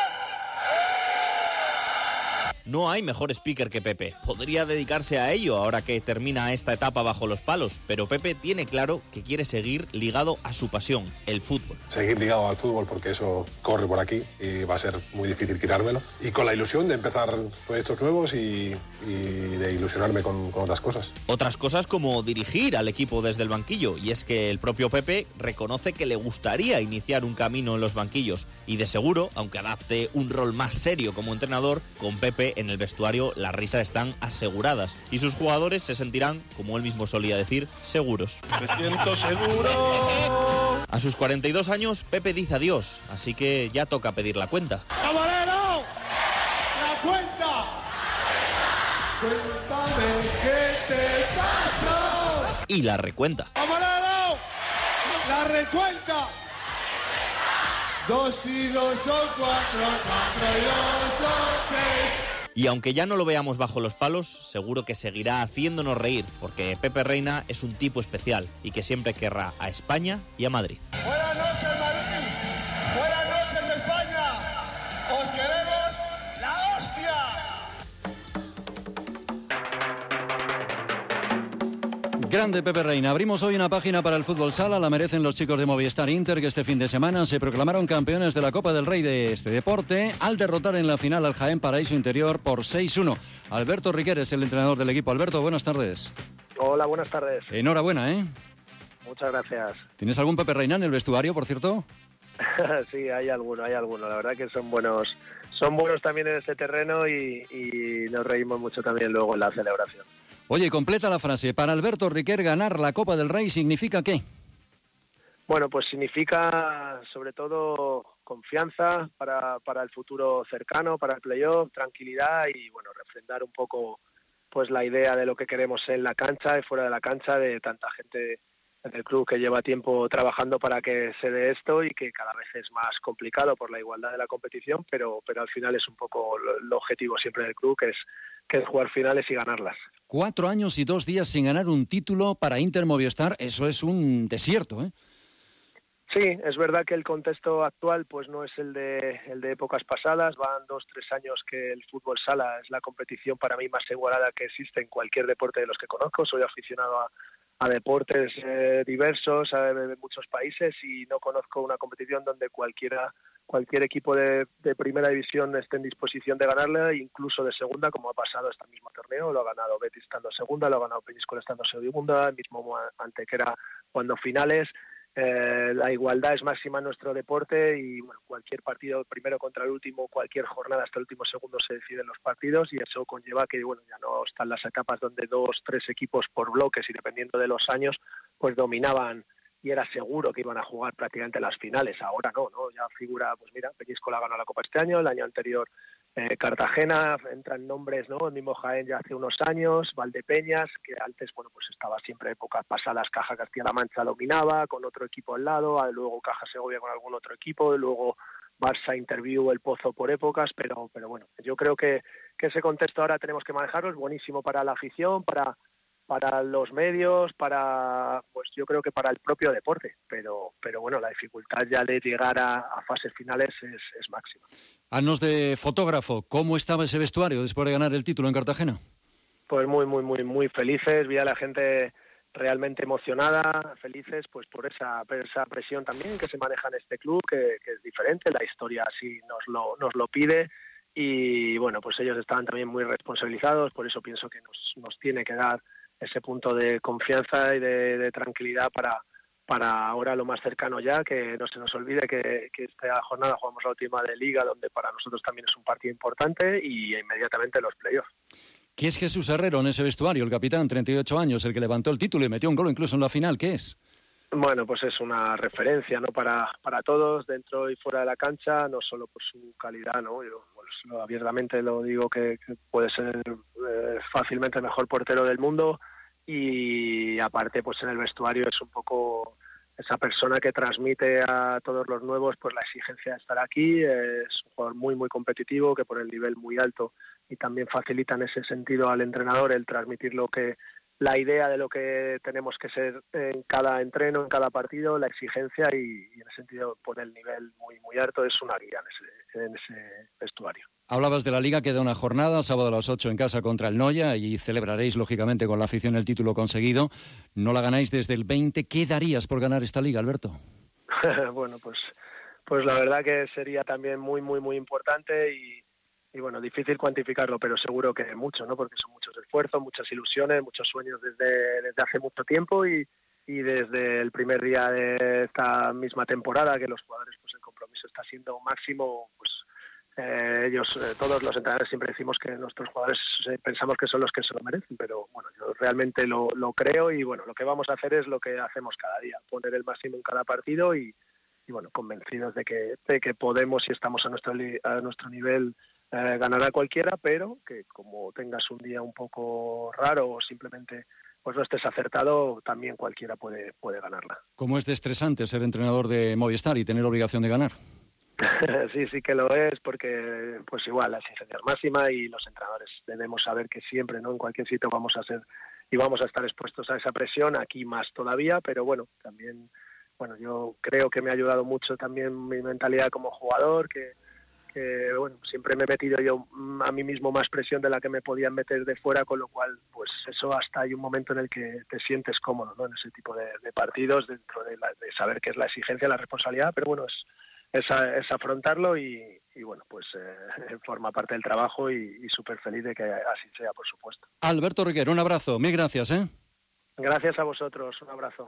No hay mejor speaker que Pepe. Podría dedicarse a ello ahora que termina esta etapa bajo los palos, pero Pepe tiene claro que quiere seguir ligado a su pasión, el fútbol. Seguir ligado al fútbol porque eso corre por aquí y va a ser muy difícil quitármelo. Y con la ilusión de empezar proyectos nuevos y, y de ilusionarme con, con otras cosas. Otras cosas como dirigir al equipo desde el banquillo, y es que el propio Pepe reconoce que le gustaría iniciar un camino en los banquillos y de seguro, aunque adapte un rol más serio como entrenador, con Pepe en el vestuario las risas están aseguradas y sus jugadores se sentirán, como él mismo solía decir, seguros. Me siento seguro. A sus cuarenta y dos años, Pepe dice adiós, así que ya toca pedir la cuenta. ¡Camarero! ¡La cuenta! Cuéntame qué te pasó. Y la recuenta. ¡Camarero! ¡La recuenta! Dos y dos son cuatro, cuatro y dos son seis. Y aunque ya no lo veamos bajo los palos, seguro que seguirá haciéndonos reír, porque Pepe Reina es un tipo especial y que siempre querrá a España y a Madrid. Buenas noches, Madrid. Buenas noches, España. Os queremos la hostia. Grande Pepe Reina. Abrimos hoy una página para el fútbol sala. La merecen los chicos de Movistar Inter, que este fin de semana se proclamaron campeones de la Copa del Rey de este deporte al derrotar en la final al Jaén Paraíso Interior por seis uno. Alberto Riquer es el entrenador del equipo. Alberto, buenas tardes. Hola, buenas tardes. Enhorabuena, ¿eh? Muchas gracias. ¿Tienes algún Pepe Reina en el vestuario, por cierto? Sí, hay alguno, hay alguno. La verdad que son buenos, son buenos también en ese terreno y, y nos reímos mucho también luego en la celebración. Oye, completa la frase. Para Alberto Riquer, ganar la Copa del Rey ¿significa qué? Bueno, pues significa sobre todo confianza para, para el futuro cercano, para el playoff, tranquilidad y bueno, refrendar un poco pues la idea de lo que queremos en la cancha y fuera de la cancha, de tanta gente en el club que lleva tiempo trabajando para que se dé esto y que cada vez es más complicado por la igualdad de la competición, pero, pero al final es un poco el objetivo siempre del club, que es, que es jugar finales y ganarlas. Cuatro años y dos días sin ganar un título para Inter Movistar, eso es un desierto, ¿eh? Sí, es verdad que el contexto actual pues no es el de el de épocas pasadas. Van dos, tres años que el fútbol sala es la competición para mí más igualada que existe en cualquier deporte de los que conozco. Soy aficionado a, a deportes eh, diversos a, de, de muchos países y no conozco una competición donde cualquiera cualquier equipo de, de primera división esté en disposición de ganarla, incluso de segunda, como ha pasado este mismo torneo. Lo ha ganado Betis estando segunda, lo ha ganado Peñíscola estando segunda, el mismo Antequera cuando finales. Eh, la igualdad es máxima en nuestro deporte y bueno, cualquier partido, primero contra el último, cualquier jornada hasta el último segundo se deciden los partidos y eso conlleva que bueno, ya no están las etapas donde dos, tres equipos por bloques y dependiendo de los años pues dominaban y era seguro que iban a jugar prácticamente las finales. Ahora no, no, ya figura, pues mira, Peñíscola ganó la Copa este año, el año anterior Eh, Cartagena, entran nombres, ¿no? El mismo Jaén ya hace unos años, Valdepeñas, que antes, bueno, pues estaba siempre épocas pasadas, Caja Castilla-La Mancha dominaba, con otro equipo al lado, luego Caja Segovia con algún otro equipo, y luego Barça, Interview, El Pozo por épocas, pero pero bueno, yo creo que, que ese contexto ahora tenemos que manejarlo, es buenísimo para la afición, para para los medios, para pues yo creo que para el propio deporte, pero pero bueno, la dificultad ya de llegar a, a fases finales es, es máxima. Haznos de fotógrafo, ¿cómo estaba ese vestuario después de ganar el título en Cartagena? Pues muy, muy, muy, muy felices, vi a la gente realmente emocionada, felices, pues por esa, por esa presión también que se maneja en este club, que, que es diferente, la historia así nos lo, nos lo pide, y bueno, pues ellos estaban también muy responsabilizados, por eso pienso que nos, nos tiene que dar ese punto de confianza y de, de tranquilidad para, para ahora lo más cercano ya, que no se nos olvide que, que esta jornada jugamos la última de Liga, donde para nosotros también es un partido importante, y inmediatamente los playoffs. ¿Qué es Jesús Herrero en ese vestuario? El capitán, treinta y ocho años, el que levantó el título y metió un gol incluso en la final. ¿Qué es? Bueno, pues es una referencia, ¿no? Para, para todos, dentro y fuera de la cancha, no solo por su calidad, ¿no? Yo pues, abiertamente lo digo que, que puede ser eh, fácilmente el mejor portero del mundo, y aparte, pues en el vestuario es un poco esa persona que transmite a todos los nuevos pues la exigencia de estar aquí. Es un jugador muy, muy competitivo, que pone el nivel muy alto, y también facilita en ese sentido al entrenador el transmitir lo que la idea de lo que tenemos que ser en cada entreno, en cada partido, la exigencia, y, y en ese sentido pone el nivel muy, muy alto. Es una guía en ese, en ese vestuario. Hablabas de la Liga, queda una jornada, sábado a las ocho en casa contra el Noya, y celebraréis lógicamente con la afición el título conseguido. No la ganáis desde el veinte. ¿Qué darías por ganar esta Liga, Alberto? Bueno, pues, pues la verdad que sería también muy, muy, muy importante, y Y bueno, difícil cuantificarlo, pero seguro que mucho, ¿no? Porque son muchos esfuerzos, muchas ilusiones, muchos sueños desde, desde hace mucho tiempo, y, y desde el primer día de esta misma temporada, que los jugadores, pues el compromiso está siendo máximo, pues eh, ellos, eh, todos los entrenadores siempre decimos que nuestros jugadores eh, pensamos que son los que se lo merecen, pero bueno, yo realmente lo, lo creo, y bueno, lo que vamos a hacer es lo que hacemos cada día, poner el máximo en cada partido, y, y bueno, convencidos de que, de que podemos, y estamos a nuestro, a nuestro nivel, Eh, ganará cualquiera, pero que como tengas un día un poco raro o simplemente pues no estés acertado, también cualquiera puede, puede ganarla. ¿Cómo es de estresante ser entrenador de Movistar y tener obligación de ganar? Sí, sí que lo es, porque pues igual la exigencia es máxima, y los entrenadores debemos saber que siempre, ¿no? En cualquier sitio vamos a ser y vamos a estar expuestos a esa presión, aquí más todavía, pero bueno, también, bueno, yo creo que me ha ayudado mucho también mi mentalidad como jugador, que que bueno, siempre me he metido yo a mí mismo más presión de la que me podían meter de fuera, con lo cual pues eso, hasta hay un momento en el que te sientes cómodo, ¿no? En ese tipo de, de partidos, dentro de, la, de saber qué es la exigencia, la responsabilidad, pero bueno, es, es, es afrontarlo, y, y bueno, pues eh, forma parte del trabajo, y, y súper feliz de que así sea, por supuesto. Alberto Reguero, un abrazo, mil gracias, ¿eh? Gracias a vosotros, un abrazo.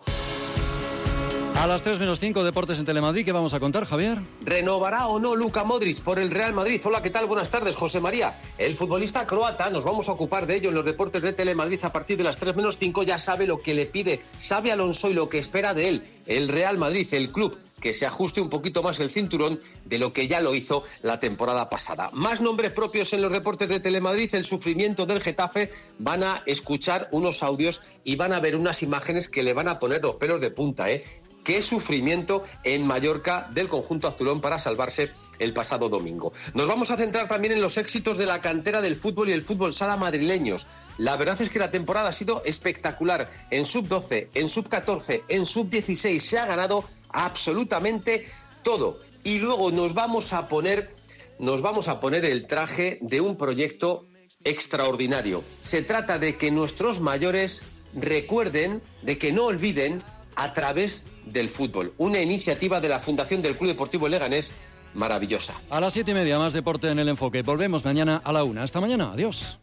A las tres menos cinco, Deportes en Telemadrid. ¿Qué vamos a contar, Javier? ¿Renovará o no Luka Modric por el Real Madrid? Hola, ¿qué tal? Buenas tardes, José María. El futbolista croata, nos vamos a ocupar de ello en los Deportes de Telemadrid a partir de las tres menos cinco. Ya sabe lo que le pide Xabi Alonso y lo que espera de él el Real Madrid, el club, que se ajuste un poquito más el cinturón de lo que ya lo hizo la temporada pasada. Más nombres propios en los Deportes de Telemadrid, el sufrimiento del Getafe. Van a escuchar unos audios y van a ver unas imágenes que le van a poner los pelos de punta, ¿eh? Qué sufrimiento en Mallorca del conjunto azulón para salvarse el pasado domingo. Nos vamos a centrar también en los éxitos de la cantera del fútbol y el fútbol sala madrileños. La verdad es que la temporada ha sido espectacular. En sub doce, en sub catorce, en sub dieciséis se ha ganado absolutamente todo. Y luego nos vamos a poner, nos vamos a poner el traje de un proyecto extraordinario. Se trata de que nuestros mayores recuerden, de que no olviden, a través del fútbol. Una iniciativa de la Fundación del Club Deportivo Leganés maravillosa. A las siete y media, más deporte en El Enfoque. Volvemos mañana a la una. Hasta mañana. Adiós.